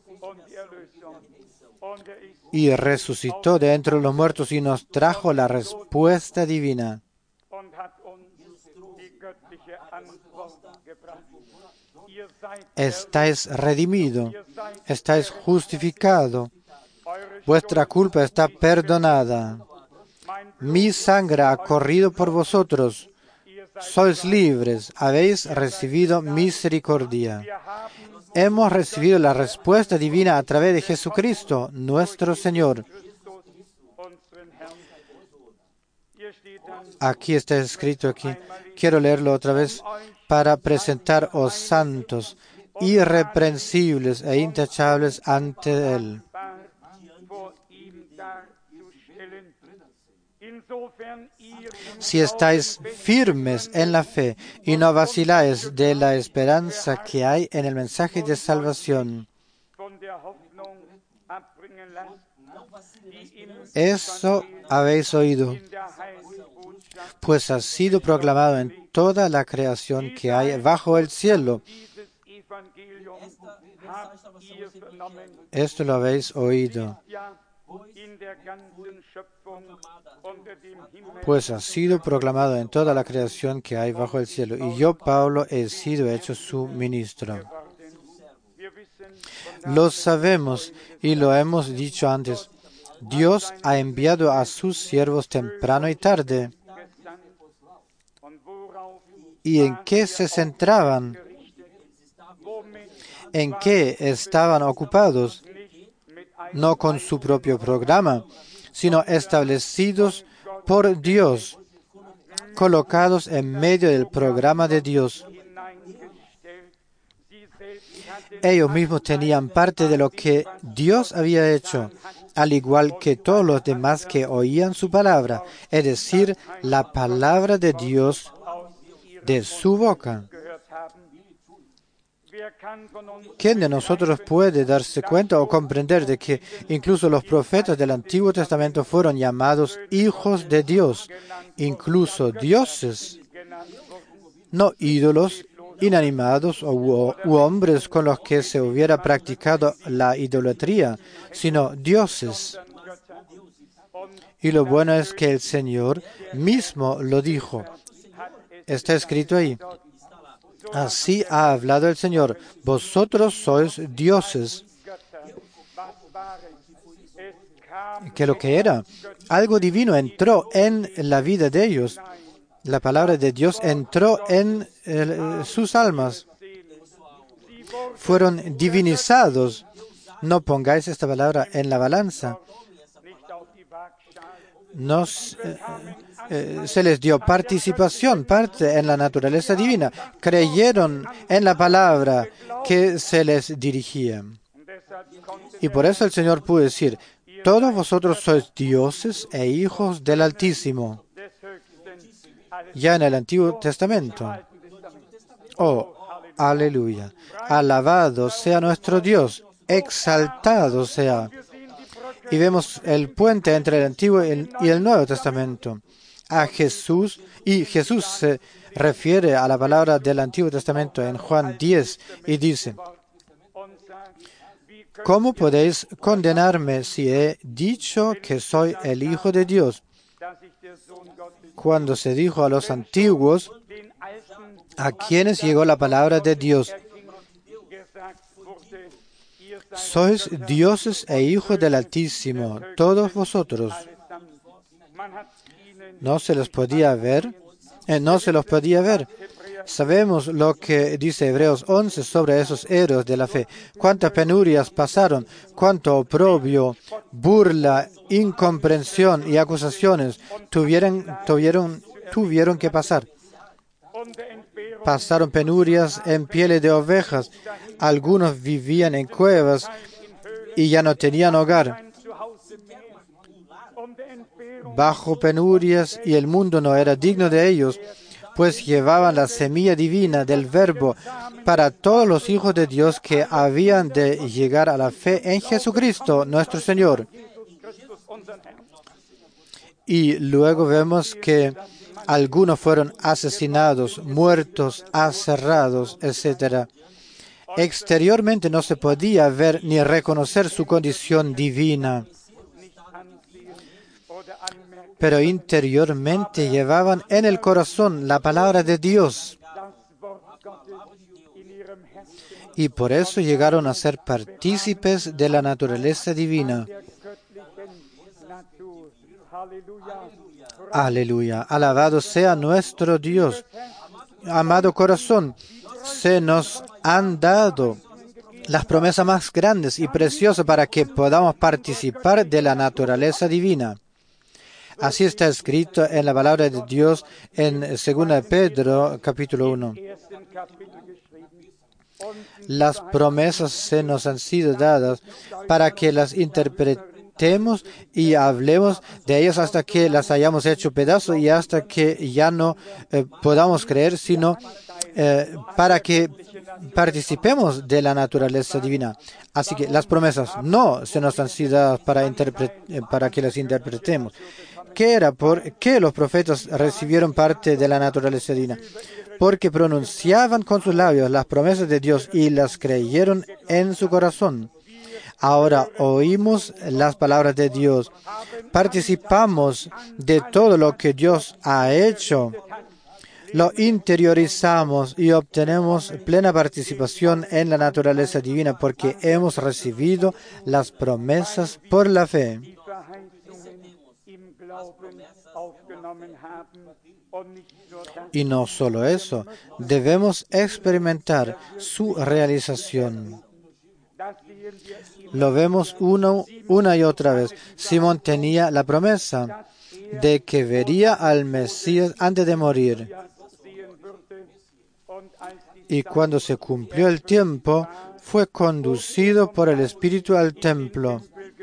Y resucitó de entre los muertos y nos trajo la respuesta divina. Estáis redimido, estáis justificado, vuestra culpa está perdonada. Mi sangre ha corrido por vosotros, sois libres, habéis recibido misericordia. Hemos recibido la respuesta divina a través de Jesucristo, nuestro Señor. Aquí está escrito aquí. Quiero leerlo otra vez. Para presentaros santos, irreprensibles e intachables ante Él. Si estáis firmes en la fe y no vaciláis de la esperanza que hay en el mensaje de salvación, eso habéis oído, pues ha sido proclamado en toda la creación que hay bajo el cielo. Esto lo habéis oído, pues ha sido proclamado en toda la creación que hay bajo el cielo. Y yo, Pablo, he sido hecho su ministro. Lo sabemos y lo hemos dicho antes. Dios ha enviado a sus siervos temprano y tarde. ¿Y en qué se centraban? ¿En qué estaban ocupados? No con su propio programa, sino establecidos por Dios, colocados en medio del programa de Dios. Ellos mismos tenían parte de lo que Dios había hecho, al igual que todos los demás que oían su palabra, es decir, la palabra de Dios de su boca. ¿Quién de nosotros puede darse cuenta o comprender de que incluso los profetas del Antiguo Testamento fueron llamados hijos de Dios, incluso dioses, no ídolos inanimados o u, u hombres con los que se hubiera practicado la idolatría, sino dioses? Y lo bueno es que el Señor mismo lo dijo. Está escrito ahí. Así ha hablado el Señor. Vosotros sois dioses. ¿Qué lo que era? Algo divino entró en la vida de ellos. La palabra de Dios entró en eh, sus almas. Fueron divinizados. No pongáis esta palabra en la balanza. No eh, eh, se les dio participación, parte en la naturaleza divina. Creyeron en la palabra que se les dirigía. Y por eso el Señor pudo decir, todos vosotros sois dioses e hijos del Altísimo. Ya en el Antiguo Testamento. Oh, aleluya. Alabado sea nuestro Dios, exaltado sea. Y vemos el puente entre el Antiguo y el, y el Nuevo Testamento. A Jesús, y Jesús se refiere a la palabra del Antiguo Testamento en Juan diez y dice, ¿cómo podéis condenarme si he dicho que soy el Hijo de Dios? Cuando se dijo a los antiguos, a quienes llegó la palabra de Dios, sois dioses e hijos del Altísimo, todos vosotros. No se los podía ver, eh, no se los podía ver. Sabemos lo que dice Hebreos once sobre esos héroes de la fe. Cuántas penurias pasaron, cuánto oprobio, burla, incomprensión y acusaciones tuvieron, tuvieron, tuvieron que pasar. Pasaron penurias en pieles de ovejas. Algunos vivían en cuevas y ya no tenían hogar. Bajo penurias y el mundo no era digno de ellos. pues llevaban la semilla divina del Verbo para todos los hijos de Dios que habían de llegar a la fe en Jesucristo, nuestro Señor. Y luego vemos que algunos fueron asesinados, muertos, aserrados, etcétera. Exteriormente no se podía ver ni reconocer su condición divina, pero interiormente llevaban en el corazón la palabra de Dios. Y por eso llegaron a ser partícipes de la naturaleza divina. Aleluya. Alabado sea nuestro Dios. Amado corazón, se nos han dado las promesas más grandes y preciosas para que podamos participar de la naturaleza divina. Así está escrito en la palabra de Dios en segunda de Pedro, capítulo uno. Las promesas se nos han sido dadas para que las interpretemos y hablemos de ellas hasta que las hayamos hecho pedazos y hasta que ya no eh, podamos creer, sino eh, para que participemos de la naturaleza divina. Así que las promesas no se nos han sido dadas para, interpre- para que las interpretemos. ¿Qué era? ¿Por qué los profetas recibieron parte de la naturaleza divina? Porque pronunciaban con sus labios las promesas de Dios y las creyeron en su corazón. Ahora oímos las palabras de Dios, participamos de todo lo que Dios ha hecho, lo interiorizamos y obtenemos plena participación en la naturaleza divina porque hemos recibido las promesas por la fe. Y no solo eso, debemos experimentar su realización. Lo vemos uno, una y otra vez. Simón tenía la promesa de que vería al Mesías antes de morir. Y cuando se cumplió el tiempo, fue conducido por el Espíritu al templo.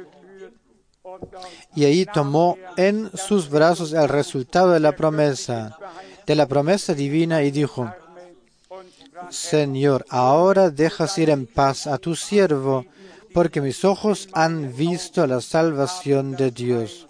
Y ahí tomó en sus brazos el resultado de la promesa, de la promesa divina, y dijo: Señor, ahora dejas ir en paz a tu siervo, porque mis ojos han visto la salvación de Dios.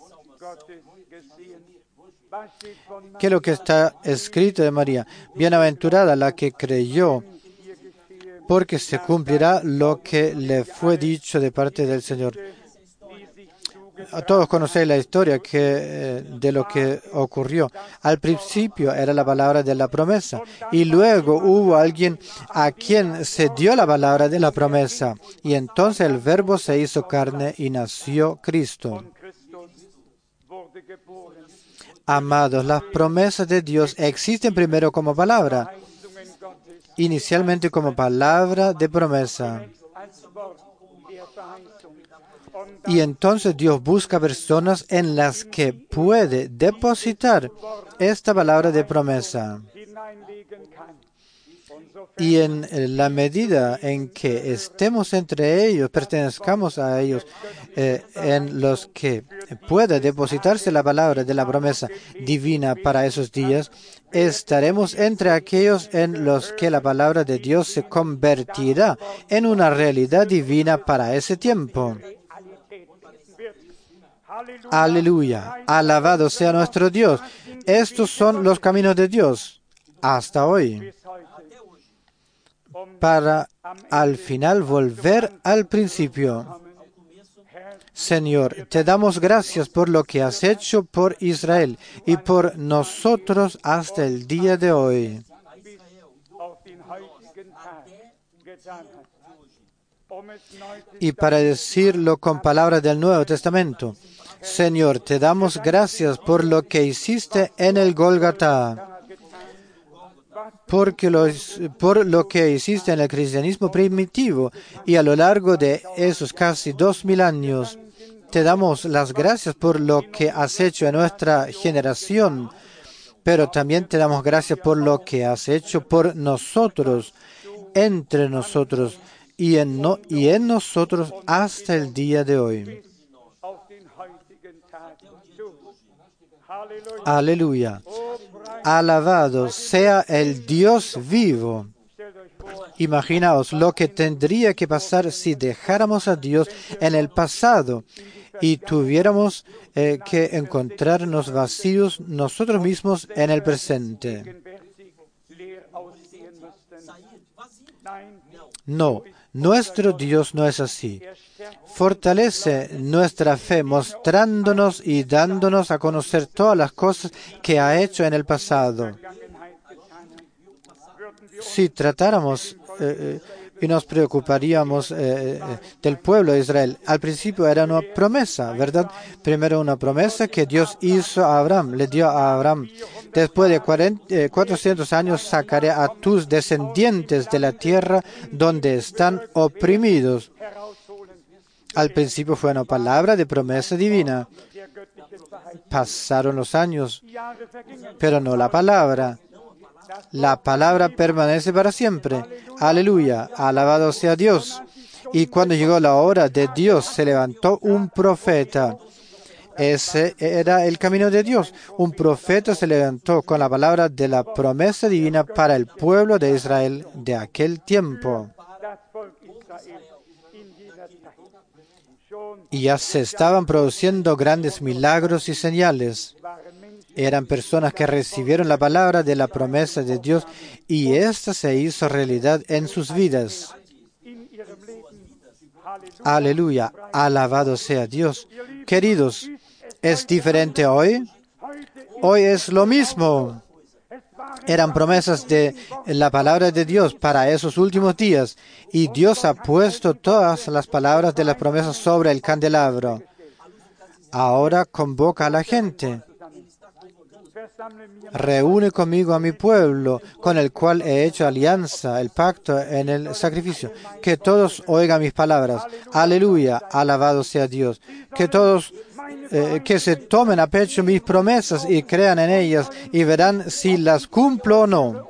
¿Qué es lo que está escrito de María? Bienaventurada la que creyó, porque se cumplirá lo que le fue dicho de parte del Señor. Todos conocéis la historia que, eh, de lo que ocurrió. Al principio era la palabra de la promesa y luego hubo alguien a quien se dio la palabra de la promesa y entonces el Verbo se hizo carne y nació Cristo. Amados, las promesas de Dios existen primero como palabra, inicialmente como palabra de promesa. Y entonces Dios busca personas en las que puede depositar esta palabra de promesa. Y en la medida en que estemos entre ellos, pertenezcamos a ellos, eh, en los que pueda depositarse la palabra de la promesa divina para esos días, estaremos entre aquellos en los que la palabra de Dios se convertirá en una realidad divina para ese tiempo. Aleluya, alabado sea nuestro Dios. Estos son los caminos de Dios hasta hoy, para al final volver al principio. Señor, te damos gracias por lo que has hecho por Israel y por nosotros hasta el día de hoy. Y para decirlo con palabras del Nuevo Testamento, Señor, te damos gracias por lo que hiciste en el Gólgata, porque lo, por lo que hiciste en el cristianismo primitivo y a lo largo de esos casi dos mil años. Te damos las gracias por lo que has hecho en nuestra generación, pero también te damos gracias por lo que has hecho por nosotros, entre nosotros y en, no, y en nosotros hasta el día de hoy. Aleluya. Alabado sea el Dios vivo. Imaginaos lo que tendría que pasar si dejáramos a Dios en el pasado y tuviéramos eh, que encontrarnos vacíos nosotros mismos en el presente. No, nuestro Dios no es así. Fortalece nuestra fe mostrándonos y dándonos a conocer todas las cosas que ha hecho en el pasado. Si tratáramos eh, y nos preocuparíamos eh, del pueblo de Israel, al principio era una promesa, ¿verdad? Primero una promesa que Dios hizo a Abraham, le dio a Abraham. Después de cuarenta, eh, cuatrocientos años sacaré a tus descendientes de la tierra donde están oprimidos. Al principio fue una palabra de promesa divina. Pasaron los años, pero no la palabra. La palabra permanece para siempre. Aleluya, alabado sea Dios. Y cuando llegó la hora de Dios, se levantó un profeta. Ese era el camino de Dios. Un profeta se levantó con la palabra de la promesa divina para el pueblo de Israel de aquel tiempo. Y ya se estaban produciendo grandes milagros y señales. Eran personas que recibieron la palabra de la promesa de Dios y ésta se hizo realidad en sus vidas. Aleluya, alabado sea Dios. Queridos, ¿es diferente hoy? Hoy es lo mismo. Eran promesas de la palabra de Dios para esos últimos días y Dios ha puesto todas las palabras de las promesas sobre el candelabro. Ahora convoca a la gente. Reúne conmigo a mi pueblo, con el cual he hecho alianza, el pacto en el sacrificio. Que todos oigan mis palabras. Aleluya, alabado sea Dios. Que todos eh, que se tomen a pecho mis promesas y crean en ellas y verán si las cumplo o no.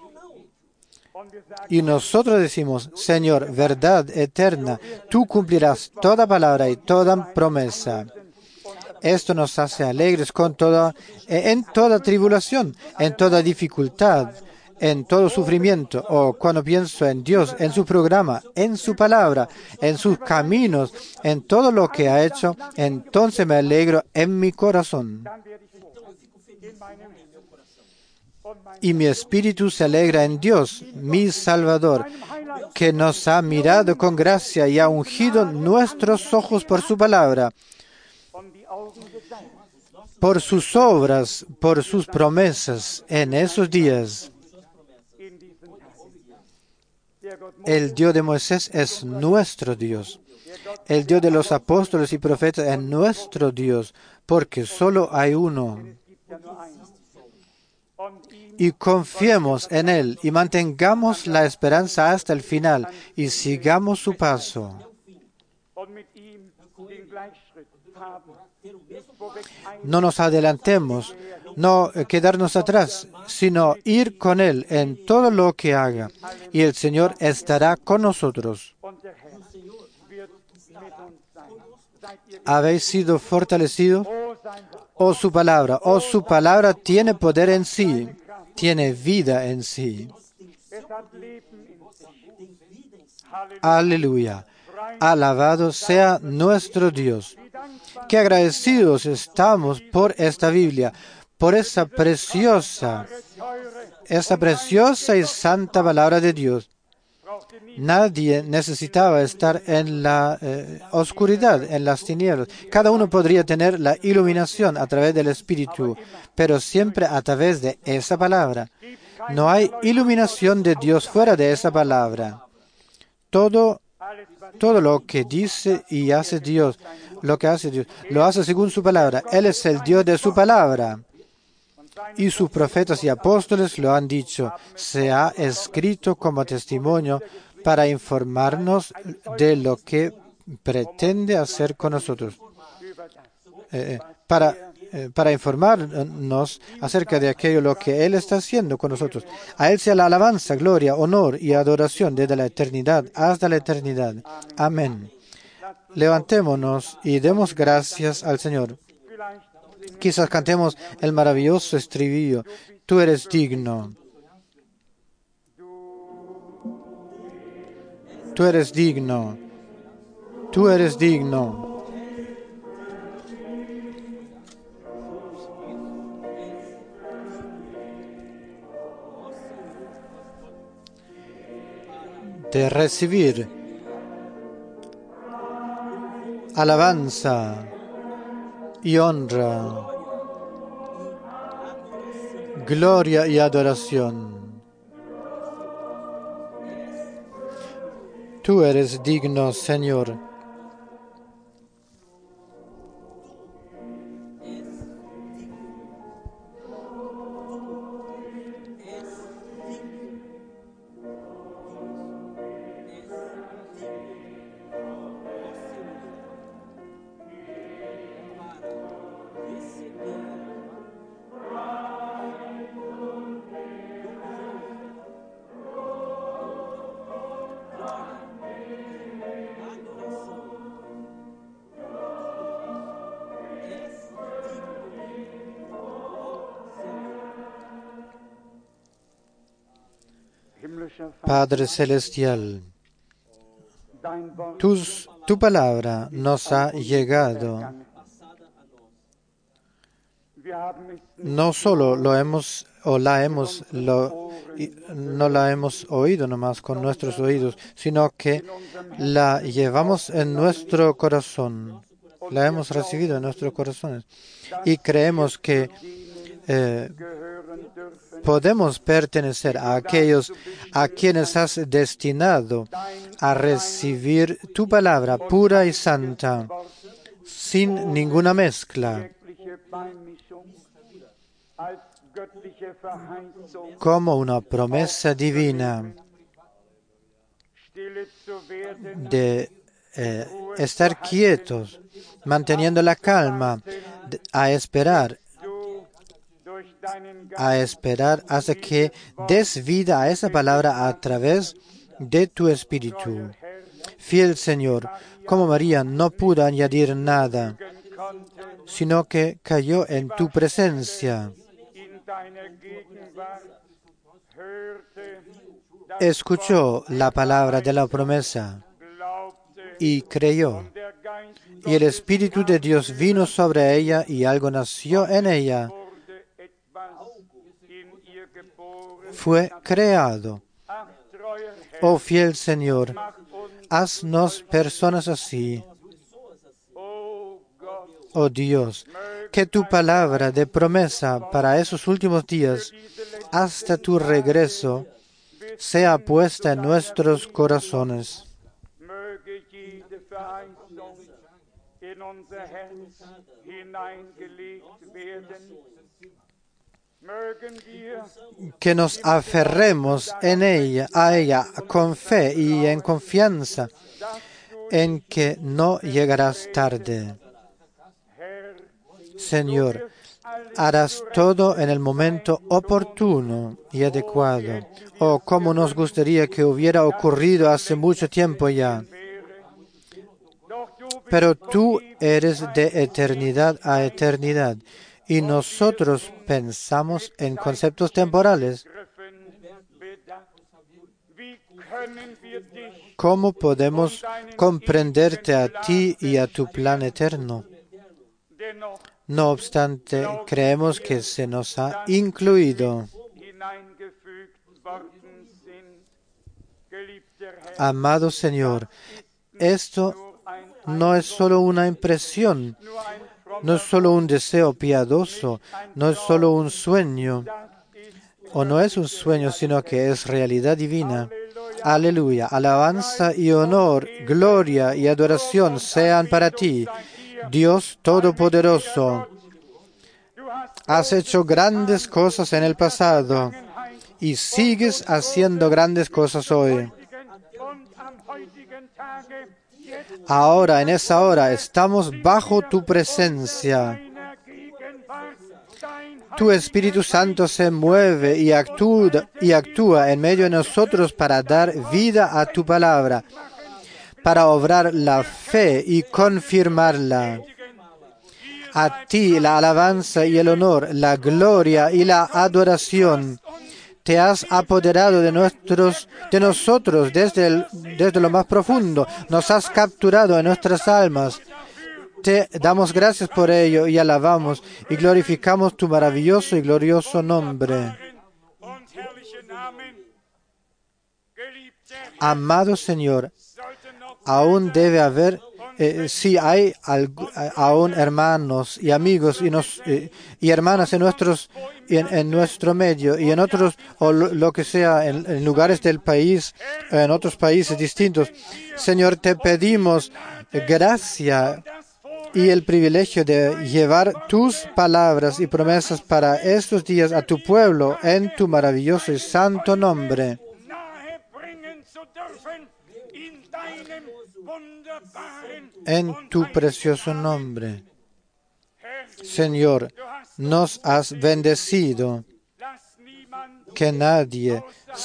Y nosotros decimos, Señor, verdad eterna, tú cumplirás toda palabra y toda promesa. Esto nos hace alegres con toda, en toda tribulación, en toda dificultad, en todo sufrimiento. O cuando pienso en Dios, en su programa, en su palabra, en sus caminos, en todo lo que ha hecho, entonces me alegro en mi corazón. Y mi espíritu se alegra en Dios, mi Salvador, que nos ha mirado con gracia y ha ungido nuestros ojos por su palabra, por sus obras, por sus promesas en esos días. El Dios de Moisés es nuestro Dios. El Dios de los apóstoles y profetas es nuestro Dios, porque solo hay uno. Y confiemos en Él y mantengamos la esperanza hasta el final y sigamos su paso. No nos adelantemos, no quedarnos atrás, sino ir con Él en todo lo que haga. Y el Señor estará con nosotros. ¿Habéis sido fortalecidos? Oh, su palabra, oh, su palabra tiene poder en sí, tiene vida en sí. Aleluya. Alabado sea nuestro Dios. Qué agradecidos estamos por esta Biblia, por esa preciosa, esa preciosa y santa palabra de Dios. Nadie necesitaba estar en la eh, oscuridad, en las tinieblas. Cada uno podría tener la iluminación a través del Espíritu, pero siempre a través de esa palabra. No hay iluminación de Dios fuera de esa palabra. Todo, todo lo que dice y hace Dios, lo que hace Dios, lo hace según su palabra. Él es el Dios de su palabra. Y sus profetas y apóstoles lo han dicho. Se ha escrito como testimonio para informarnos de lo que pretende hacer con nosotros. Eh, para, eh, para informarnos acerca de aquello lo que Él está haciendo con nosotros. A Él sea la alabanza, gloria, honor y adoración desde la eternidad hasta la eternidad. Amén. Levantémonos y demos gracias al Señor. Quizás cantemos el maravilloso estribillo. Tú eres digno. Tú eres digno. Tú eres digno. De recibir alabanza y honra, gloria y adoración. Tú eres digno, Señor. Padre Celestial, tus, tu palabra nos ha llegado. No solo lo hemos o la hemos lo, no la hemos oído nomás con nuestros oídos, sino que la llevamos en nuestro corazón, la hemos recibido en nuestros corazones y creemos que eh, podemos pertenecer a aquellos a quienes has destinado a recibir tu palabra pura y santa, sin ninguna mezcla, como una promesa divina de eh, estar quietos, manteniendo la calma, de, a esperar a esperar hasta que des vida a esa palabra a través de tu Espíritu. Fiel Señor, como María no pudo añadir nada, sino que cayó en tu presencia. Escuchó la palabra de la promesa y creyó. Y el Espíritu de Dios vino sobre ella y algo nació en ella. Fue creado. Oh fiel Señor, haznos personas así. Oh Dios, que tu palabra de promesa para esos últimos días, hasta tu regreso, sea puesta en nuestros corazones. Que nos aferremos en ella, a ella con fe y en confianza en que no llegarás tarde. Señor, harás todo en el momento oportuno y adecuado. Oh, cómo nos gustaría que hubiera ocurrido hace mucho tiempo ya. Pero tú eres de eternidad a eternidad. Y nosotros pensamos en conceptos temporales. ¿Cómo podemos comprenderte a ti y a tu plan eterno? No obstante, creemos que se nos ha incluido. Amado Señor, esto no es solo una impresión, no es solo un deseo piadoso, no es solo un sueño, o no es un sueño, sino que es realidad divina. Aleluya, alabanza y honor, gloria y adoración sean para ti, Dios Todopoderoso. Has hecho grandes cosas en el pasado y sigues haciendo grandes cosas hoy. Ahora, en esa hora, estamos bajo tu presencia. Tu Espíritu Santo se mueve y actúa, y actúa en medio de nosotros para dar vida a tu palabra, para obrar la fe y confirmarla. A ti la alabanza y el honor, la gloria y la adoración. Te has apoderado de, nuestros, de nosotros desde, el, desde lo más profundo. Nos has capturado en nuestras almas. Te damos gracias por ello y alabamos y glorificamos tu maravilloso y glorioso nombre. Amado Señor, aún debe haber, eh, si hay algo, aún hermanos y amigos y, nos, eh, y hermanas en, nuestros, en, en nuestro medio y en otros, o lo, lo que sea, en, en lugares del país, en otros países distintos. Señor, te pedimos gracia y el privilegio de llevar tus palabras y promesas para estos días a tu pueblo en tu maravilloso y santo nombre. En tu precioso nombre. Señor, nos has bendecido. Que nadie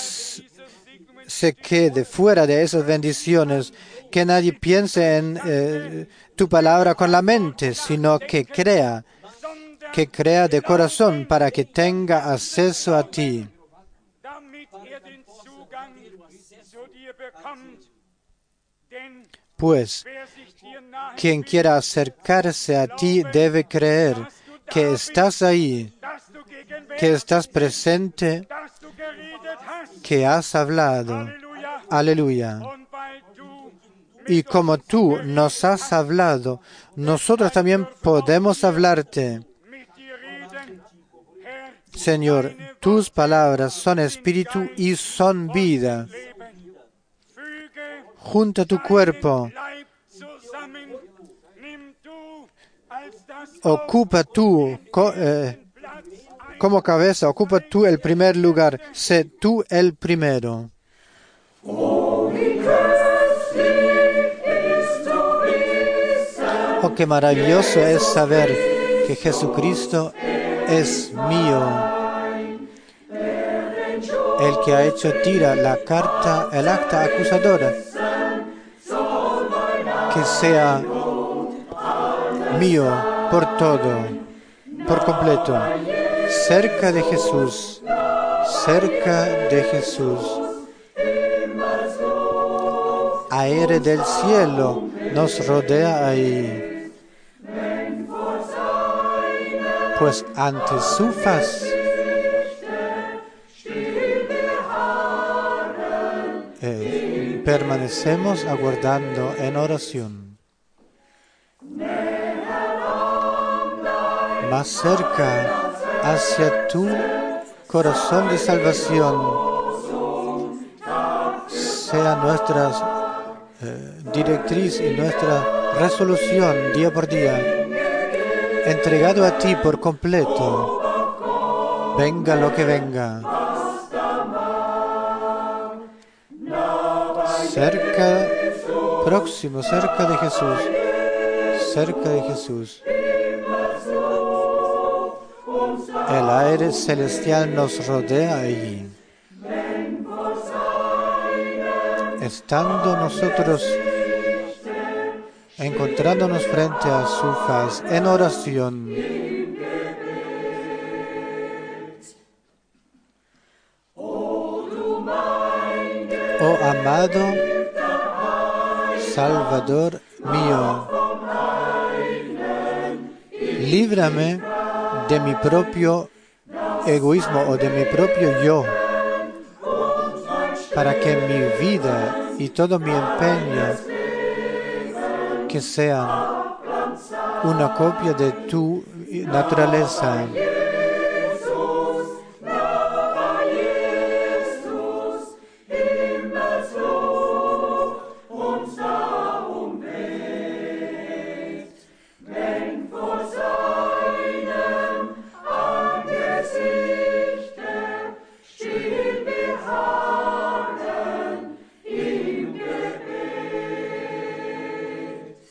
se quede fuera de esas bendiciones. Que nadie piense en eh, tu palabra con la mente, sino que crea, que crea de corazón para que tenga acceso a ti. Pues, quien quiera acercarse a ti debe creer que estás ahí, que estás presente, que has hablado. Aleluya. Y como tú nos has hablado, nosotros también podemos hablarte. Señor, tus palabras son espíritu y son vida. Junta tu cuerpo. Ocupa tú co, eh, como cabeza, ocupa tú el primer lugar. Sé tú el primero. Oh, qué maravilloso es saber que Jesucristo es mío. El que ha hecho tira la carta, el acta acusadora. Que sea mío por todo, por completo. Cerca de Jesús, cerca de Jesús. Aire del cielo nos rodea ahí. Pues ante su faz eh, permanecemos aguardando en oración. Más cerca hacia tu corazón de salvación sea nuestra eh, directriz y nuestra resolución día por día, entregado a ti por completo, venga lo que venga. Cerca, próximo, cerca de Jesús, cerca de Jesús. El aire celestial nos rodea allí. Estando nosotros encontrándonos frente a su faz en oración. Oh amado Salvador mío, líbrame de mi propio egoísmo o de mi propio yo, para que mi vida y todo mi empeño que sean una copia de tu naturaleza.